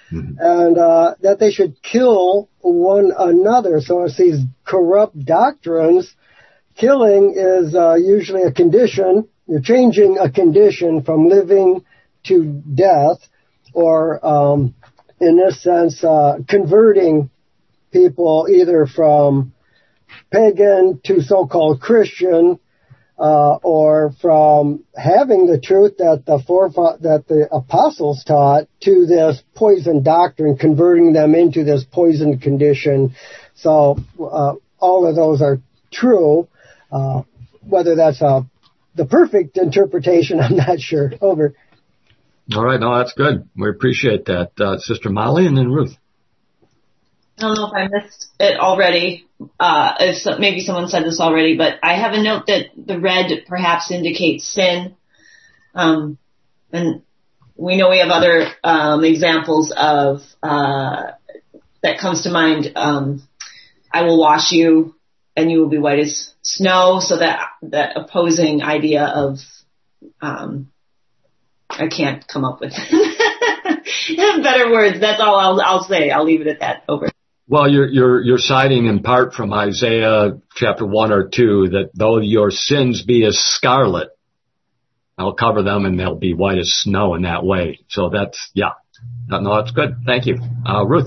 mm-hmm. and uh, that they should kill one another. So it's these corrupt doctrines. Killing is uh, usually a condition. You're changing a condition from living to death, or um, in this sense, uh, converting people either from pagan to so-called Christian, uh, or from having the truth that the forefa- that the apostles taught to this poison doctrine, converting them into this poisoned condition. So uh, all of those are true. Uh, whether that's a, the perfect interpretation, I'm not sure. Over. All right. No, that's good. We appreciate that. Uh, Sister Molly and then Ruth. I don't know if I missed it already, uh, if so, maybe someone said this already, but I have a note that the red perhaps indicates sin. Um, and we know we have other, um, examples of, uh, that comes to mind, um, I will wash you and you will be white as snow. So that, that opposing idea of, um, I can't come up with better words. That's all I'll, I'll say. I'll leave it at that. Over. Well, you're, you're, you're citing in part from Isaiah chapter one or two that though your sins be as scarlet, I'll cover them and they'll be white as snow in that way. So that's, yeah. No, that's good. Thank you. Uh, Ruth.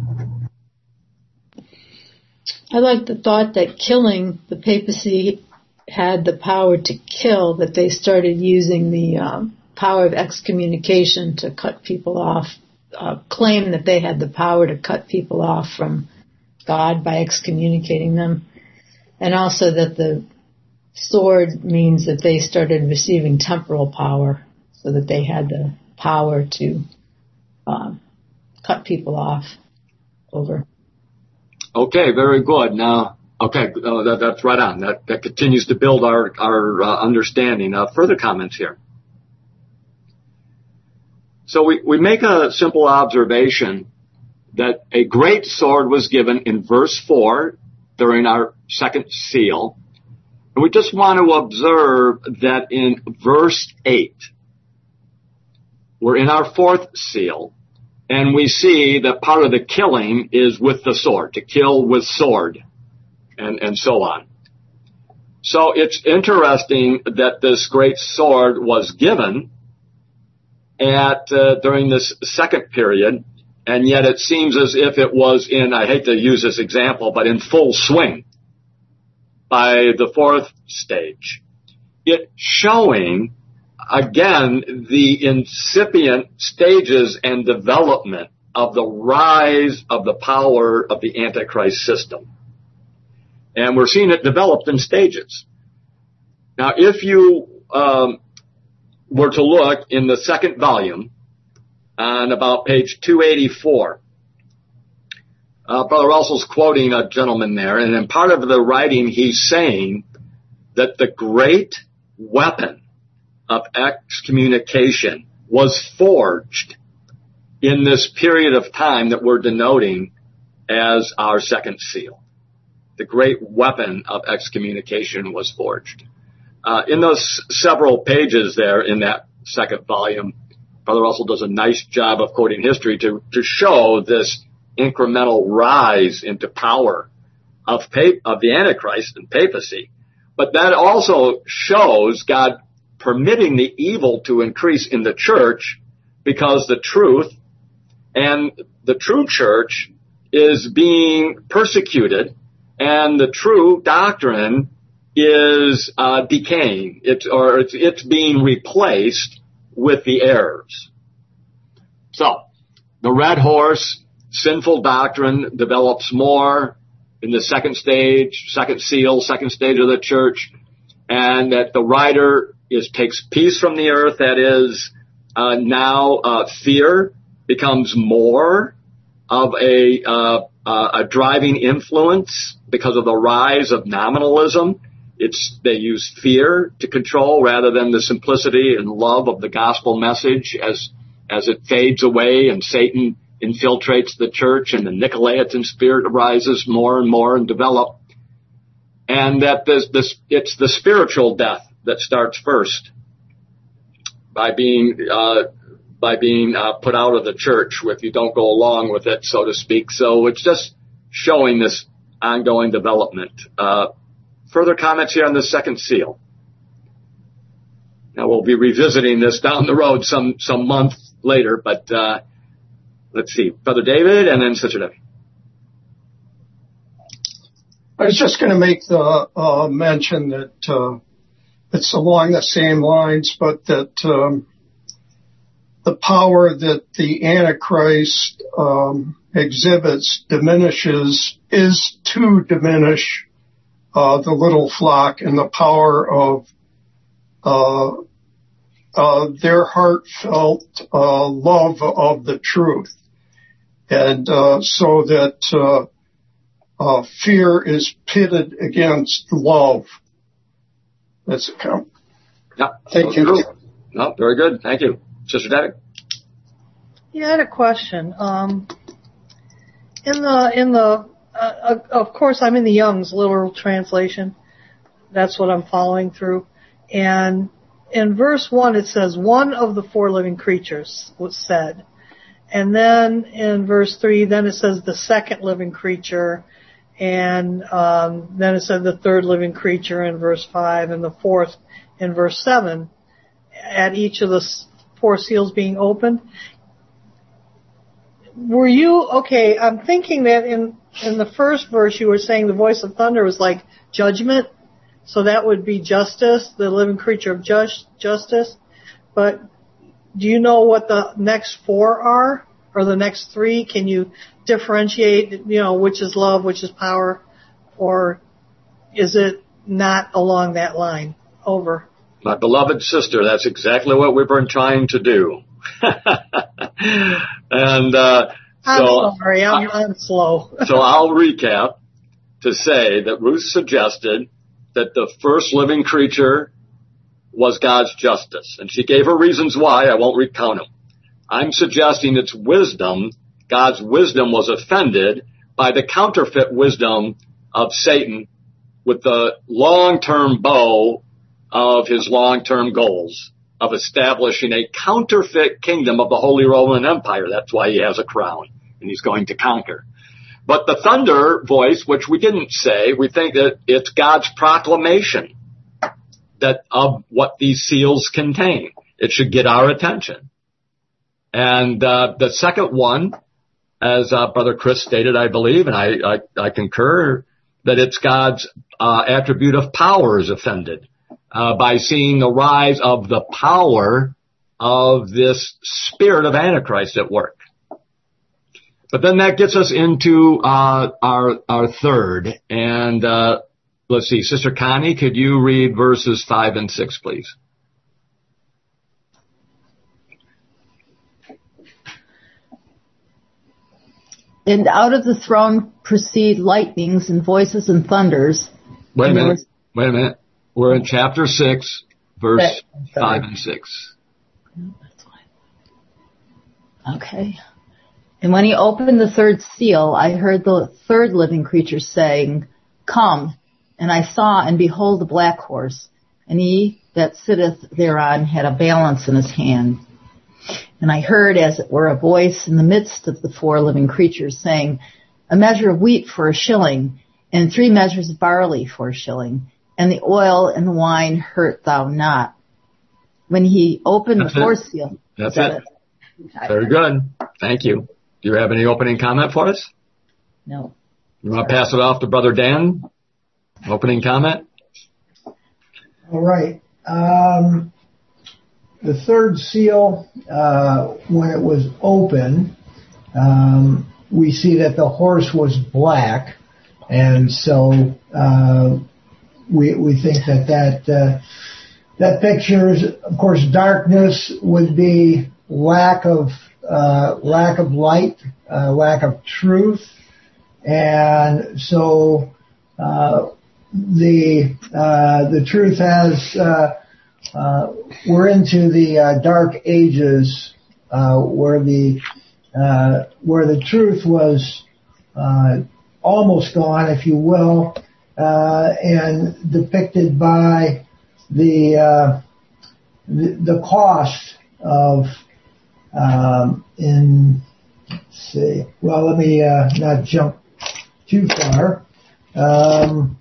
I like the thought that killing, the papacy had the power to kill, that they started using the um, power of excommunication to cut people off, uh, claim that they had the power to cut people off from God by excommunicating them. And also that the sword means that they started receiving temporal power, so that they had the power to um, cut people off. Over. Okay, very good. Now, okay, uh, that, that's right on. That, that continues to build our, our uh, understanding. Uh, further comments here. So we, we make a simple observation that a great sword was given in verse four during our second seal. And we just want to observe that in verse eight, we're in our fourth seal. And we see that part of the killing is with the sword, to kill with sword, and, and so on. So it's interesting that this great sword was given at uh, during this second period, and yet it seems as if it was in, I hate to use this example, but in full swing by the fourth stage. It showing again, the incipient stages and development of the rise of the power of the Antichrist system. And we're seeing it developed in stages. Now, if you um, were to look in the second volume on about page two eighty-four, uh, Brother Russell's quoting a gentleman there, and in part of the writing he's saying that the great weapon of excommunication was forged in this period of time that we're denoting as our second seal. The great weapon of excommunication was forged. Uh, in those several pages there in that second volume, Brother Russell does a nice job of quoting history to, to show this incremental rise into power of, pap- of the Antichrist and papacy. But that also shows God permitting the evil to increase in the church because the truth and the true church is being persecuted and the true doctrine is uh, decaying. It's, or it's, it's being replaced with the errors. So, the red horse, sinful doctrine develops more in the second stage, second seal, second stage of the church, and that the rider is takes peace from the earth. That is, uh, now uh, fear becomes more of a uh, uh, a driving influence because of the rise of nominalism. It's they use fear to control rather than the simplicity and love of the gospel message as as it fades away and Satan infiltrates the church and the Nicolaitan spirit arises more and more and develop. And that this, this it's the spiritual death that starts first by being uh, by being uh, put out of the church if you don't go along with it, so to speak. So it's just showing this ongoing development. Uh, further comments here on the second seal. Now we'll be revisiting this down the road some some month later, but uh, let's see, Brother David and then Sister Debbie. I was just going to make the uh, mention that uh, it's along the same lines, but that um, the power that the Antichrist um, exhibits diminishes, is to diminish uh, the little flock and the power of uh, uh, their heartfelt uh, love of the truth. And uh, so that uh, uh, fear is pitted against love. That's a count. Yeah, Thank you. True. No, very good. Thank you. Sister Debbie? Yeah, I had a question. Um, in the, in the, uh, of course, I'm in the Young's literal translation. That's what I'm following through. And in verse one, it says, one of the four living creatures was said. And then in verse three, then it says the second living creature. And um, then it said the third living creature in verse five and the fourth in verse seven at each of the four seals being opened. Were you, okay, I'm thinking that in, in the first verse you were saying the voice of thunder was like judgment. So that would be justice, the living creature of just, justice. But do you know what the next four are? Or the next three? Can you differentiate, you know, which is love, which is power? Or is it not along that line? Over. My beloved sister, that's exactly what we've been trying to do. and uh, I'm so, sorry, I'm, I'm slow. So I'll recap to say that Ruth suggested that the first living creature was God's justice. And she gave her reasons why. I won't recount them. I'm suggesting it's wisdom. God's wisdom was offended by the counterfeit wisdom of Satan with the long-term bow of his long-term goals of establishing a counterfeit kingdom of the Holy Roman Empire. That's why he has a crown, and he's going to conquer. But the thunder voice, which we didn't say, we think that it's God's proclamation that of what these seals contain. It should get our attention. And uh, the second one, as uh, Brother Chris stated, I believe, and I, I, I concur, that it's God's uh, attribute of power is offended uh, by seeing the rise of the power of this spirit of Antichrist at work. But then that gets us into uh, our our third. And uh, let's see, Sister Connie, could you read verses five and six, please? And out of the throne proceed lightnings and voices and thunders. Wait a and minute. Was... Wait a minute. We're in chapter six, verse five and six. Okay. And when he opened the third seal, I heard the third living creature saying, Come. And I saw, and behold, a black horse. And he that sitteth thereon had a balance in his hand. And I heard, as it were, a voice in the midst of the four living creatures saying, A measure of wheat for a shilling, and three measures of barley for a shilling, and the oil and the wine hurt thou not. When he opened That's the fourth it. seal. That's that it. it? Very good. Thank you. Do you have any opening comment for us? No. You want to pass it off to Brother Dan? Opening comment? All right. Um, the third seal, uh, when it was open, um, we see that the horse was black, and so uh, we we think that that uh, that pictures, of course, darkness would be lack of uh, lack of light, uh, lack of truth, and so uh, the uh, the truth has uh, uh, we're into the uh, dark ages uh, where the uh, where the truth was uh, almost gone, if you will, uh, and depicted by the, uh, the the cost of um, in, let's see, well, let me uh, not jump too far. Um,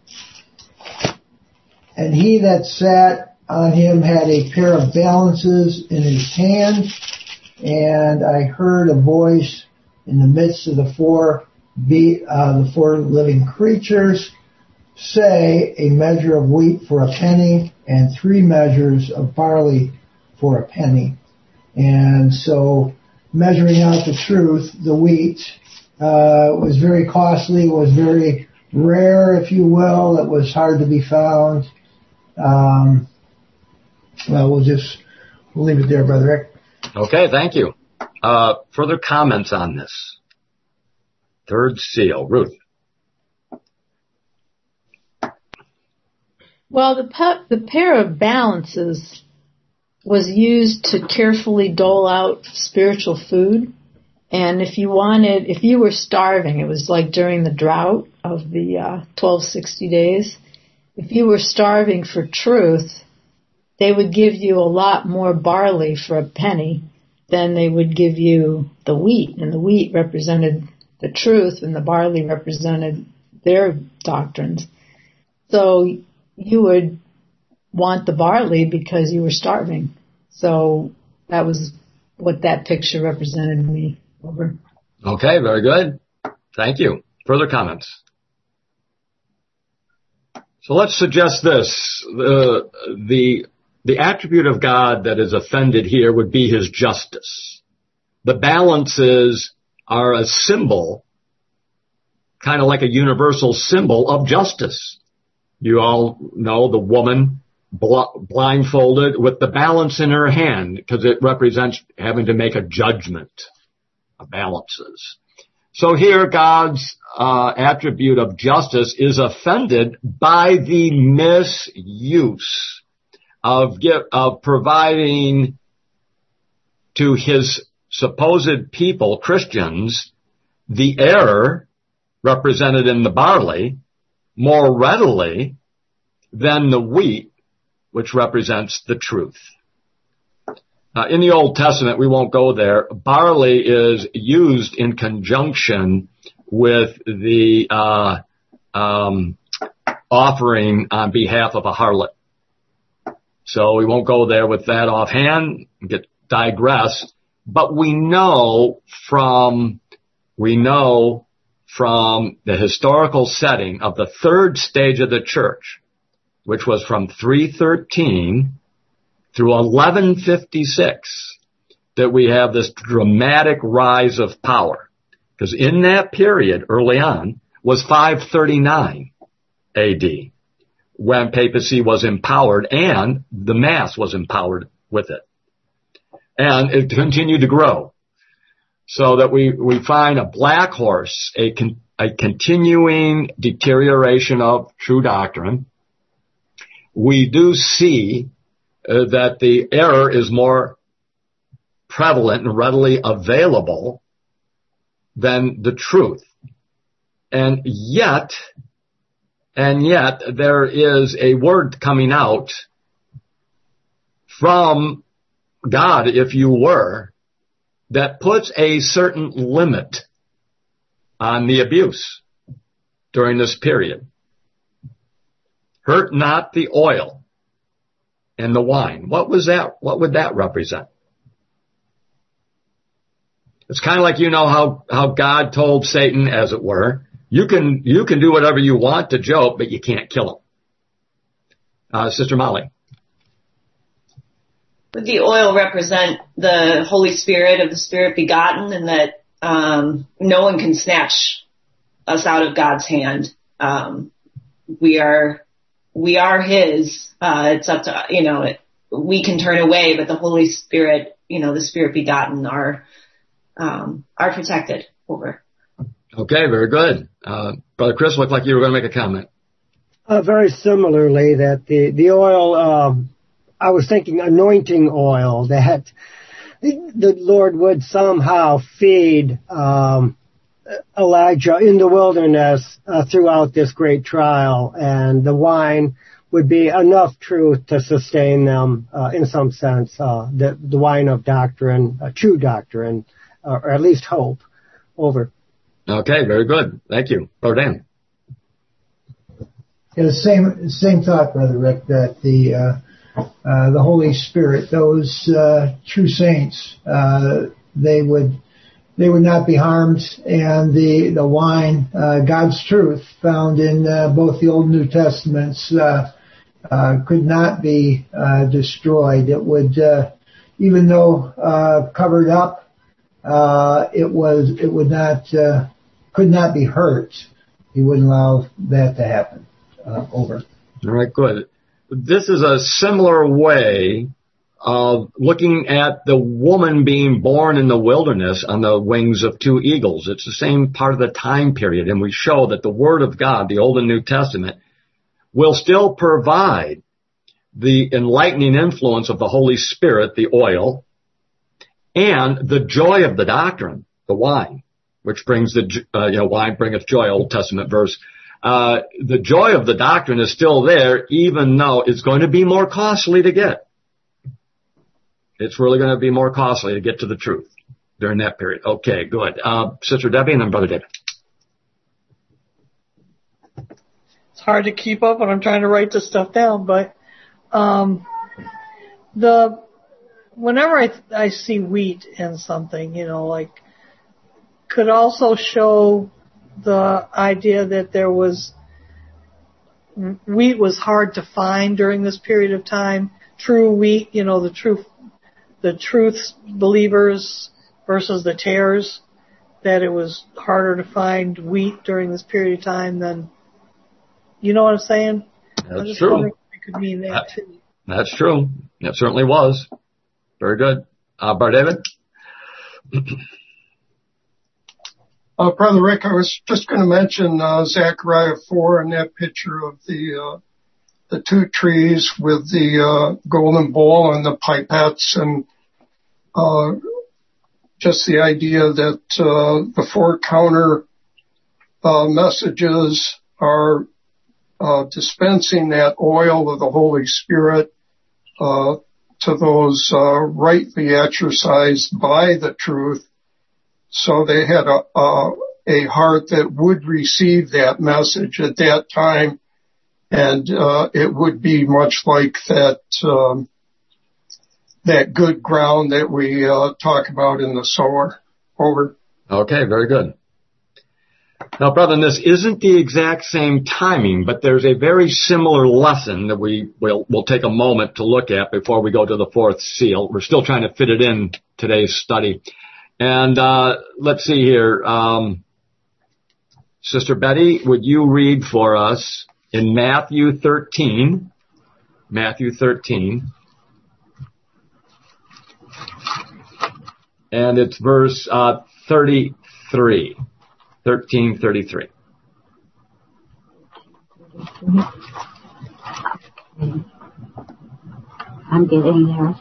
and he that sat on him had a pair of balances in his hand, and I heard a voice in the midst of the four be uh, the four living creatures say, a measure of wheat for a penny and three measures of barley for a penny. And so measuring out the truth, the wheat, uh, was very costly, was very rare, if you will. It was hard to be found. Um, well, we'll just, we'll leave it there, Brother Rick. Okay, thank you. Uh, further comments on this? Third seal. Ruth. Well, the, pa- the pair of balances was used to carefully dole out spiritual food. And if you wanted, if you were starving, it was like during the drought of the uh, twelve sixty days. If you were starving for truth, they would give you a lot more barley for a penny than they would give you the wheat. And the wheat represented the truth, and the barley represented their doctrines. So you would want the barley because you were starving. So that was what that picture represented to me. Over. Okay, very good. Thank you. Further comments? So let's suggest this. The, the, the attribute of God that is offended here would be his justice. The balances are a symbol, kind of like a universal symbol of justice. You all know the woman bl- blindfolded with the balance in her hand because it represents having to make a judgment of balances. So here God's uh, attribute of justice is offended by the misuse of, give, of providing to his supposed people, Christians, the error represented in the barley more readily than the wheat, which represents the truth. Uh, in the Old Testament, we won't go there, barley is used in conjunction with the uh, um, offering on behalf of a harlot. So we won't go there with that offhand, get digress. But we know from we know from the historical setting of the third stage of the church, which was from three thirteen through eleven fifty-six, that we have this dramatic rise of power. Because in that period, early on, was five thirty-nine A D, when papacy was empowered and the Mass was empowered with it. And it continued to grow. So that we, we find a black horse, a, con, a continuing deterioration of true doctrine. We do see uh, that the error is more prevalent and readily available than the truth. And yet, and yet there is a word coming out from God, if you were, that puts a certain limit on the abuse during this period. Hurt not the oil and the wine. What was that? What would that represent? It's kind of like, you know, how, how God told Satan, as it were, you can, you can do whatever you want to Job, but you can't kill him. Uh, Sister Molly. Would the oil represent the Holy Spirit of the Spirit begotten, and that um, no one can snatch us out of God's hand? Um, we are, we are His. Uh, it's up to, you know, it, we can turn away, but the Holy Spirit, you know, the Spirit begotten are um, are protected over. Okay, very good. Uh, Brother Chris, looked like you were going to make a comment. Uh, very similarly, that the the oil. Um, I was thinking anointing oil, that the, the Lord would somehow feed um, Elijah in the wilderness uh, throughout this great trial, and the wine would be enough truth to sustain them uh, in some sense, uh, the, the wine of doctrine, uh, true doctrine, uh, or at least hope. Over. Okay, very good. Thank you. Brother Dan. Yeah, the same same thought, Brother Rick, that the uh, uh, the Holy Spirit, those uh, true saints, uh, they would they would not be harmed, and the the wine, uh, God's truth, found in uh, both the Old and New Testaments, uh, uh, could not be uh, destroyed. It would, uh, even though uh, covered up, uh, it was it would not uh, could not be hurt. He wouldn't allow that to happen. Uh, over. All right, good. This is a similar way of looking at the woman being born in the wilderness on the wings of two eagles. It's the same part of the time period, and we show that the Word of God, the Old and New Testament, will still provide the enlightening influence of the Holy Spirit, the oil, and the joy of the doctrine, the wine, which brings the, uh, you know, wine bringeth joy, Old Testament verse. Uh, the joy of the doctrine is still there, even though it's going to be more costly to get. It's really going to be more costly to get to the truth during that period. Okay, good. Uh, Sister Debbie and then Brother David. It's hard to keep up when I'm trying to write this stuff down, but um, the whenever I I see wheat in something, you know, like could also show the idea that there was wheat was hard to find during this period of time. True wheat, you know, the true the truth believers versus the tares, that it was harder to find wheat during this period of time than, you know what I'm saying? That's I'm just true. wondering if it could mean that, that too. That's true. It certainly was. Very good. Uh, Brother David? Uh, Brother Rick, I was just going to mention uh, Zechariah four and that picture of the uh, the two trees with the uh, golden bowl and the pipettes, and uh, just the idea that uh, the four counter uh, messages are uh, dispensing that oil of the Holy Spirit uh, to those uh, rightly exercised by the truth. So they had a, a, a heart that would receive that message at that time, and uh, it would be much like that um, that good ground that we uh, talk about in the sower. Over. Okay, very good. Now, brother, this isn't the exact same timing, but there's a very similar lesson that we will we'll take a moment to look at before we go to the fourth seal. We're still trying to fit it in today's study. And uh let's see here. Um, Sister Betty, would you read for us in Matthew thirteen, Matthew thirteen, and it's verse uh, thirty-three, thirteen thirty-three. I'm getting there.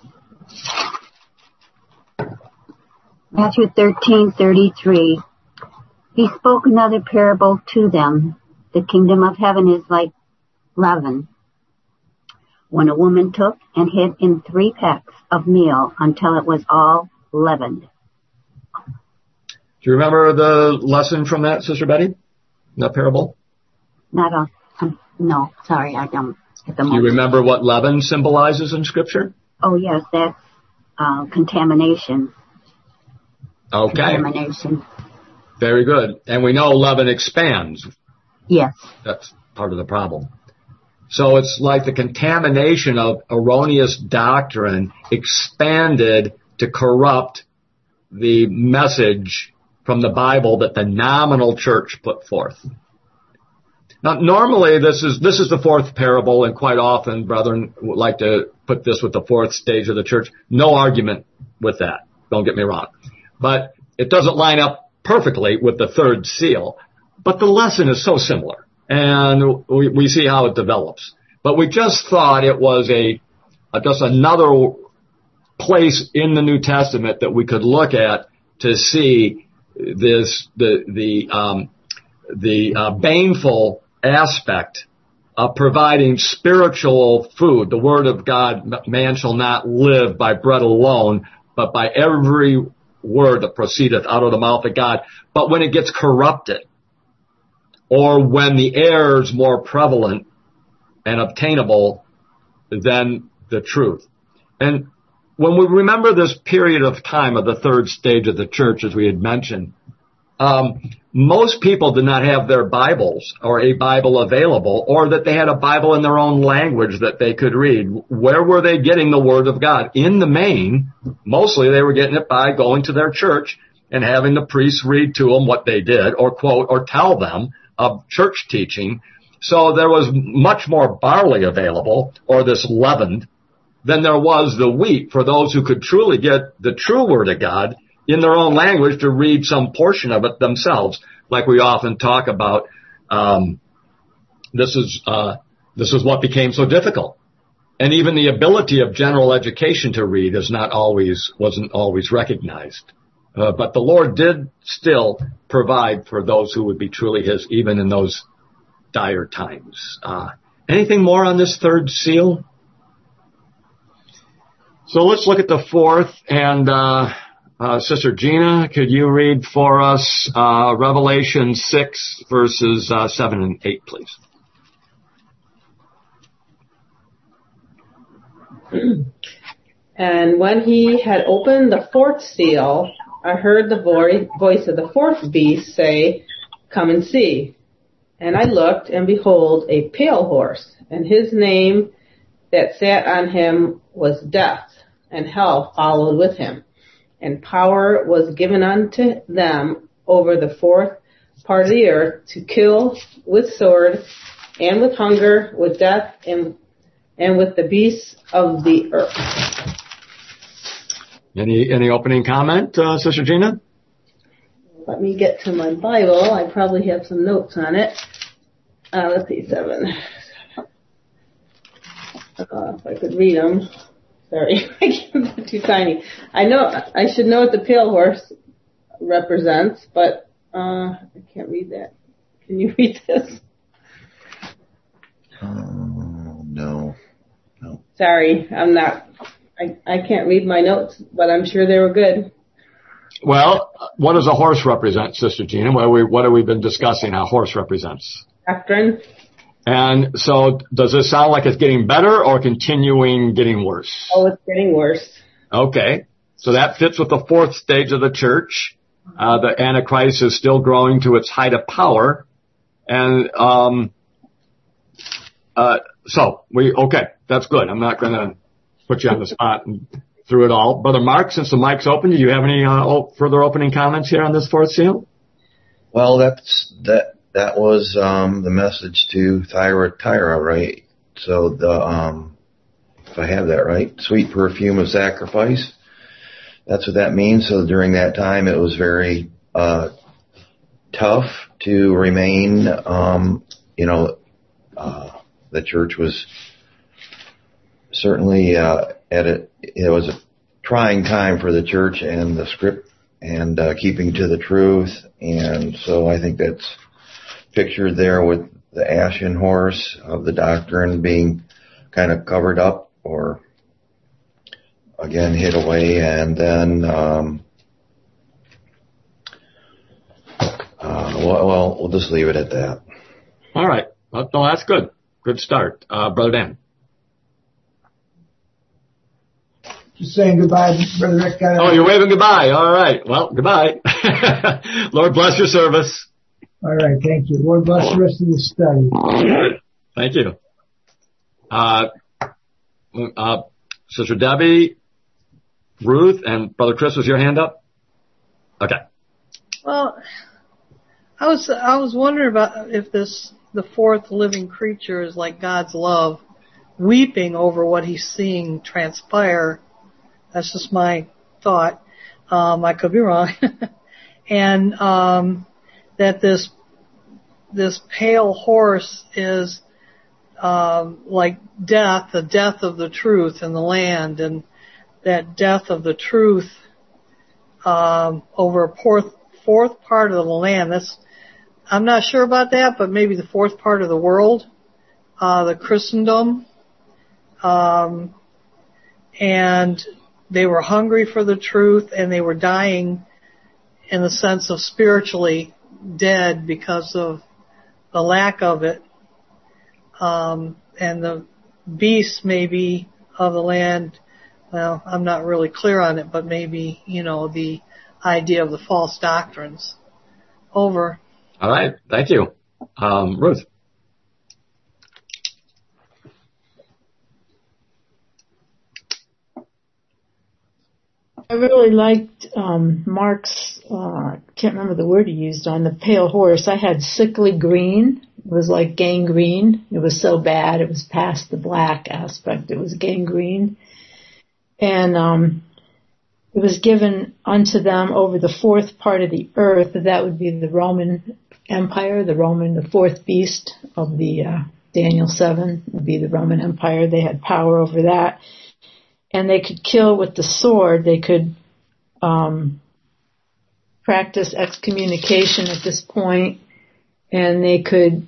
Matthew thirteen thirty-three. He spoke another parable to them. The kingdom of heaven is like leaven, when a woman took and hid in three pecks of meal until it was all leavened. Do you remember the lesson from that, Sister Betty? That parable? Not all. Um, no, sorry, I don't. At the Do moment. you remember what leaven symbolizes in Scripture? Oh yes, that's uh, contamination. Okay. Contamination. Very good. And we know leaven expands. Yes. That's part of the problem. So it's like the contamination of erroneous doctrine expanded to corrupt the message from the Bible that the nominal church put forth. Now, normally this is this is the fourth parable, and quite often, brethren would like to put this with the fourth stage of the church. No argument with that. Don't get me wrong. But it doesn't line up perfectly with the third seal. But the lesson is so similar, and we, we see how it develops. But we just thought it was a, a just another place in the New Testament that we could look at to see this the the um, the uh, baneful aspect uh, providing spiritual food. The Word of God, man shall not live by bread alone, but by every word that proceedeth out of the mouth of God. But when it gets corrupted, or when the error is more prevalent and obtainable than the truth. And when we remember this period of time of the third stage of the church, as we had mentioned, um, most people did not have their Bibles or a Bible available, or that they had a Bible in their own language that they could read. Where were they getting the Word of God? In the main, mostly they were getting it by going to their church and having the priests read to them what they did, or quote, or tell them of church teaching. So there was much more barley available, or this leavened, than there was the wheat for those who could truly get the true Word of God in their own language to read some portion of it themselves, like we often talk about. Um, this is uh, this is what became so difficult, and even the ability of general education to read is not always wasn't always recognized. Uh, but the Lord did still provide for those who would be truly His, even in those dire times. Uh, anything more on this third seal? So let's look at the fourth, and uh, uh, Sister Gina, could you read for us uh, Revelation six, verses uh, seven and eight, please? And when he had opened the fourth seal, I heard the voice of the fourth beast say, "Come and see." And I looked, and behold, a pale horse, and his name that sat on him was Death, and hell followed with him. And power was given unto them over the fourth part of the earth to kill with sword, and with hunger, with death, and and with the beasts of the earth. Any any opening comment, uh, Sister Gina? Let me get to my Bible. I probably have some notes on it. Uh, let's see, seven. Uh, if I could read them. Sorry, they're too tiny. I know I should know what the pale horse represents, but uh, I can't read that. Can you read this? Uh, no, no. Sorry, I'm not. I I can't read my notes, but I'm sure they were good. Well, what does a horse represent, Sister Gina? What, we, what have we been discussing? A horse represents doctrine. And so, does this sound like it's getting better or continuing getting worse? Oh, it's getting worse. Okay. So that fits with the fourth stage of the church. Uh, the Antichrist is still growing to its height of power. And, um, uh, so we, okay, that's good. I'm not going to put you on the spot and through it all. Brother Mark, since the mic's open, do you have any, uh, op- further opening comments here on this fourth seal? Well, that's, that, That was um, the message to Thyatira, right? So the um, if I have that right, sweet perfume of sacrifice. That's what that means. So during that time, it was very uh, tough to remain. Um, you know, uh, the church was certainly uh, at a. It was a trying time for the church and the script and uh, keeping to the truth. And so I think that's pictured there with the ashen horse of the doctrine being kind of covered up or again hid away, and then um, uh, well, well we'll just leave it at that. All right. Well, no, that's good. Good start, uh, Brother Dan. Just saying goodbye, Brother Rick. Uh, oh, you're waving goodbye. All right. Well, goodbye. Lord bless your service. All right, thank you. Lord bless the rest of the study. Thank you. Uh, uh, Sister Debbie, Ruth, and Brother Chris, was your hand up? Okay. Well, I was I was wondering about if this the fourth living creature is like God's love, weeping over what he's seeing transpire. That's just my thought. Um, I could be wrong. and um, that this this pale horse is um, like death, the death of the truth in the land, and that death of the truth um, over a fourth, fourth part of the land. That's I'm not sure about that, but maybe the fourth part of the world uh, the Christendom, um, and they were hungry for the truth, and they were dying in the sense of spiritually dead because of the lack of it. Um, and the beasts maybe of the land, well, I'm not really clear on it, but maybe, you know, the idea of the false doctrines. Over. All right. Thank you. Um, Ruth. I really liked um, Mark's, uh, can't remember the word he used on the pale horse. I had sickly green. It was like gangrene. It was so bad. It was past the black aspect. It was gangrene. And um, it was given unto them over the fourth part of the earth. That would be the Roman Empire, the Roman, the fourth beast of the uh, Daniel seven would be the Roman Empire. They had power over that. And they could kill with the sword. They could um, practice excommunication at this point, and they could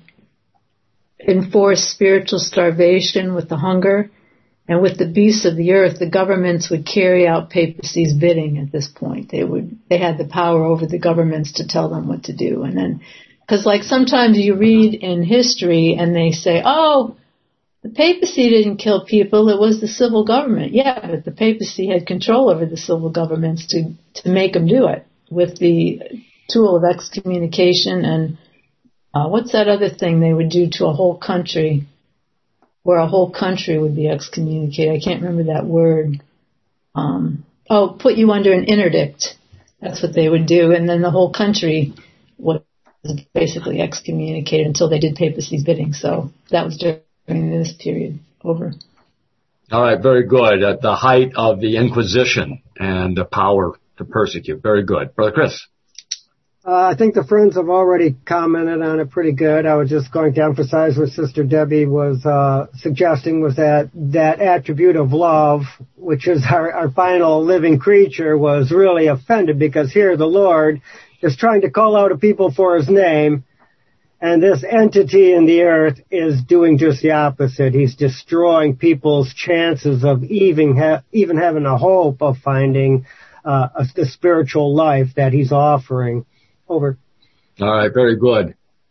enforce spiritual starvation with the hunger. And with the beasts of the earth, the governments would carry out papacy's bidding at this point. They would, they had the power over the governments to tell them what to do. And then, because like sometimes you read in history and they say, oh, the papacy didn't kill people, it was the civil government. Yeah, but the papacy had control over the civil governments to, to make them do it with the tool of excommunication and uh, what's that other thing they would do to a whole country, where a whole country would be excommunicated. I can't remember that word. Um, oh, put you under an interdict. That's what they would do, and then the whole country was basically excommunicated until they did papacy's bidding. So that was during during this period. Over. All right, very good. At the height of the Inquisition and the power to persecute. Very good. Brother Chris. Uh, I think the friends have already commented on it pretty good. I was just going to emphasize what Sister Debbie was uh, suggesting was that that attribute of love, which is our, our final living creature, was really offended because here the Lord is trying to call out a people for his name. And this entity in the earth is doing just the opposite. He's destroying people's chances of even, ha- even having a hope of finding uh, a, the spiritual life that he's offering. Over. All right, very good.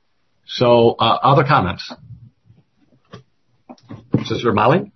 So, uh, other comments? Sister Molly?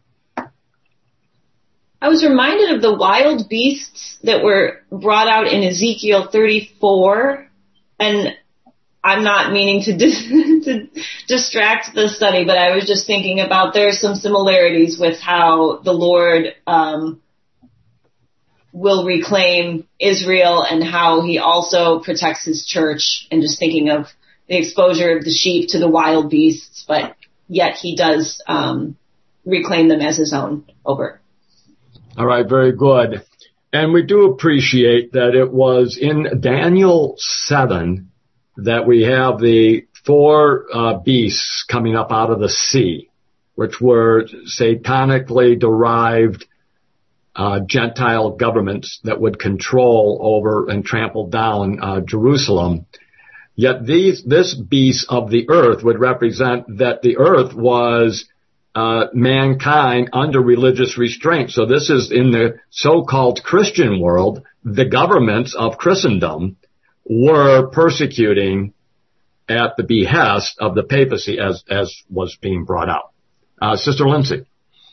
I was reminded of the wild beasts that were brought out in Ezekiel thirty-four, and I'm not meaning to, dis- to distract the study, but I was just thinking about there are some similarities with how the Lord um, will reclaim Israel and how he also protects his church, and just thinking of the exposure of the sheep to the wild beasts, but yet he does um, reclaim them as his own. Over. All right, very good. And we do appreciate that it was in Daniel seven that we have the four uh, beasts coming up out of the sea, which were satanically derived uh, Gentile governments that would control over and trample down uh, Jerusalem. Yet these, this beast of the earth would represent that the earth was uh, mankind under religious restraint. So this is in the so-called Christian world, the governments of Christendom were persecuting at the behest of the papacy as, as was being brought out. Uh, Sister Lindsay.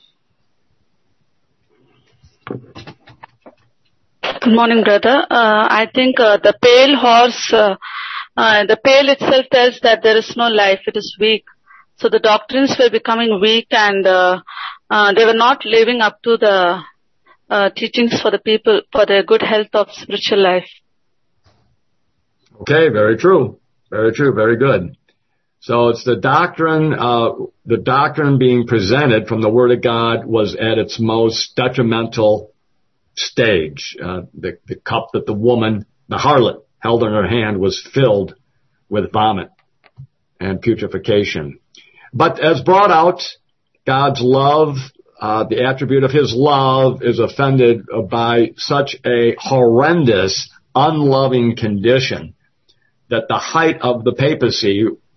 Good morning, brother. Uh, I think uh, the pale horse, uh, uh, the pale itself tells that there is no life, it is weak. So the doctrines were becoming weak, and uh, uh, they were not living up to the uh, teachings for the people, for their good health of spiritual life. Okay, very true. Very true. Very good. So it's the doctrine, uh, the doctrine being presented from the Word of God was at its most detrimental stage. Uh, the, the cup that the woman, the harlot, held in her hand was filled with vomit and putrefaction. But as brought out, God's love, uh, the attribute of his love is offended by such a horrendous, unloving condition that the height of the papacy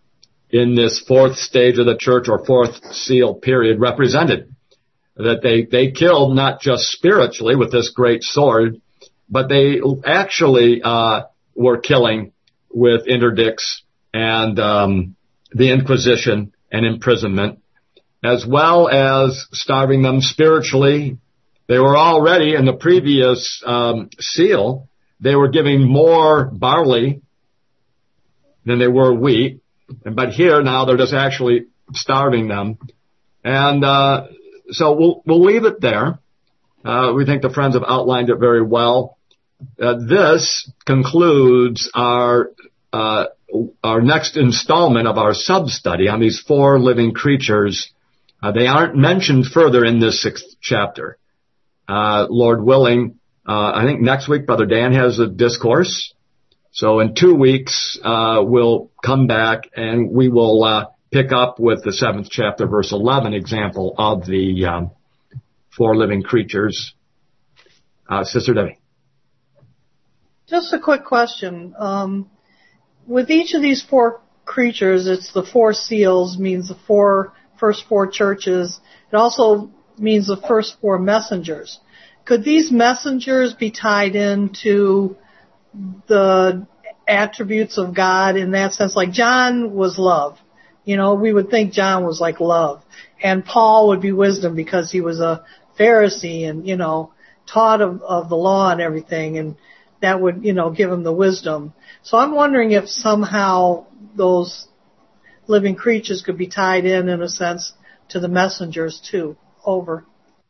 in this fourth stage of the church or fourth seal period represented. That they, they killed not just spiritually with this great sword, but they actually uh, were killing with interdicts and um, the Inquisition and imprisonment, as well as starving them spiritually. They were already in the previous um, seal, they were giving more barley than they were wheat, but here now they're just actually starving them. And uh, so we'll we'll leave it there. Uh, we think the friends have outlined it very well. Uh, this concludes our uh, our next installment of our sub-study on these four living creatures. Uh, they aren't mentioned further in this sixth chapter. Uh, Lord willing, uh, I think next week Brother Dan has a discourse. So in two weeks, uh, we'll come back and we will uh, pick up with the seventh chapter, verse eleven example of the um, four living creatures. Uh, Sister Debbie. Just a quick question. Um, with each of these four creatures, it's the four seals, means the four first four churches. It also means the first four messengers. Could these messengers be tied into the attributes of God in that sense? Like John was love. You know, we would think John was like love. And Paul would be wisdom because he was a Pharisee and, you know, taught of, of the law and everything. And that would, you know, give him the wisdom. So I'm wondering if somehow those living creatures could be tied in, in a sense, to the messengers too. Over.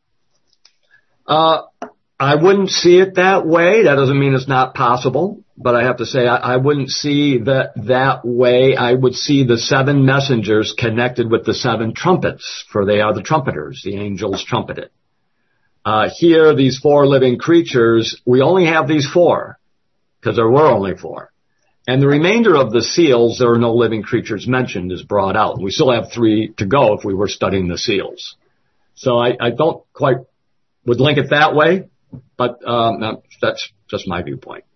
Uh, I wouldn't see it that way. That doesn't mean it's not possible, but I have to say I, I wouldn't see that that way. I would see the seven messengers connected with the seven trumpets, for they are the trumpeters. The angels trumpeted. Uh, here, these four living creatures, we only have these four, because there were only four. And the remainder of the seals, there are no living creatures mentioned, is brought out. We still have three to go if we were studying the seals. So I, I don't quite would link it that way, but um, that's just my viewpoint.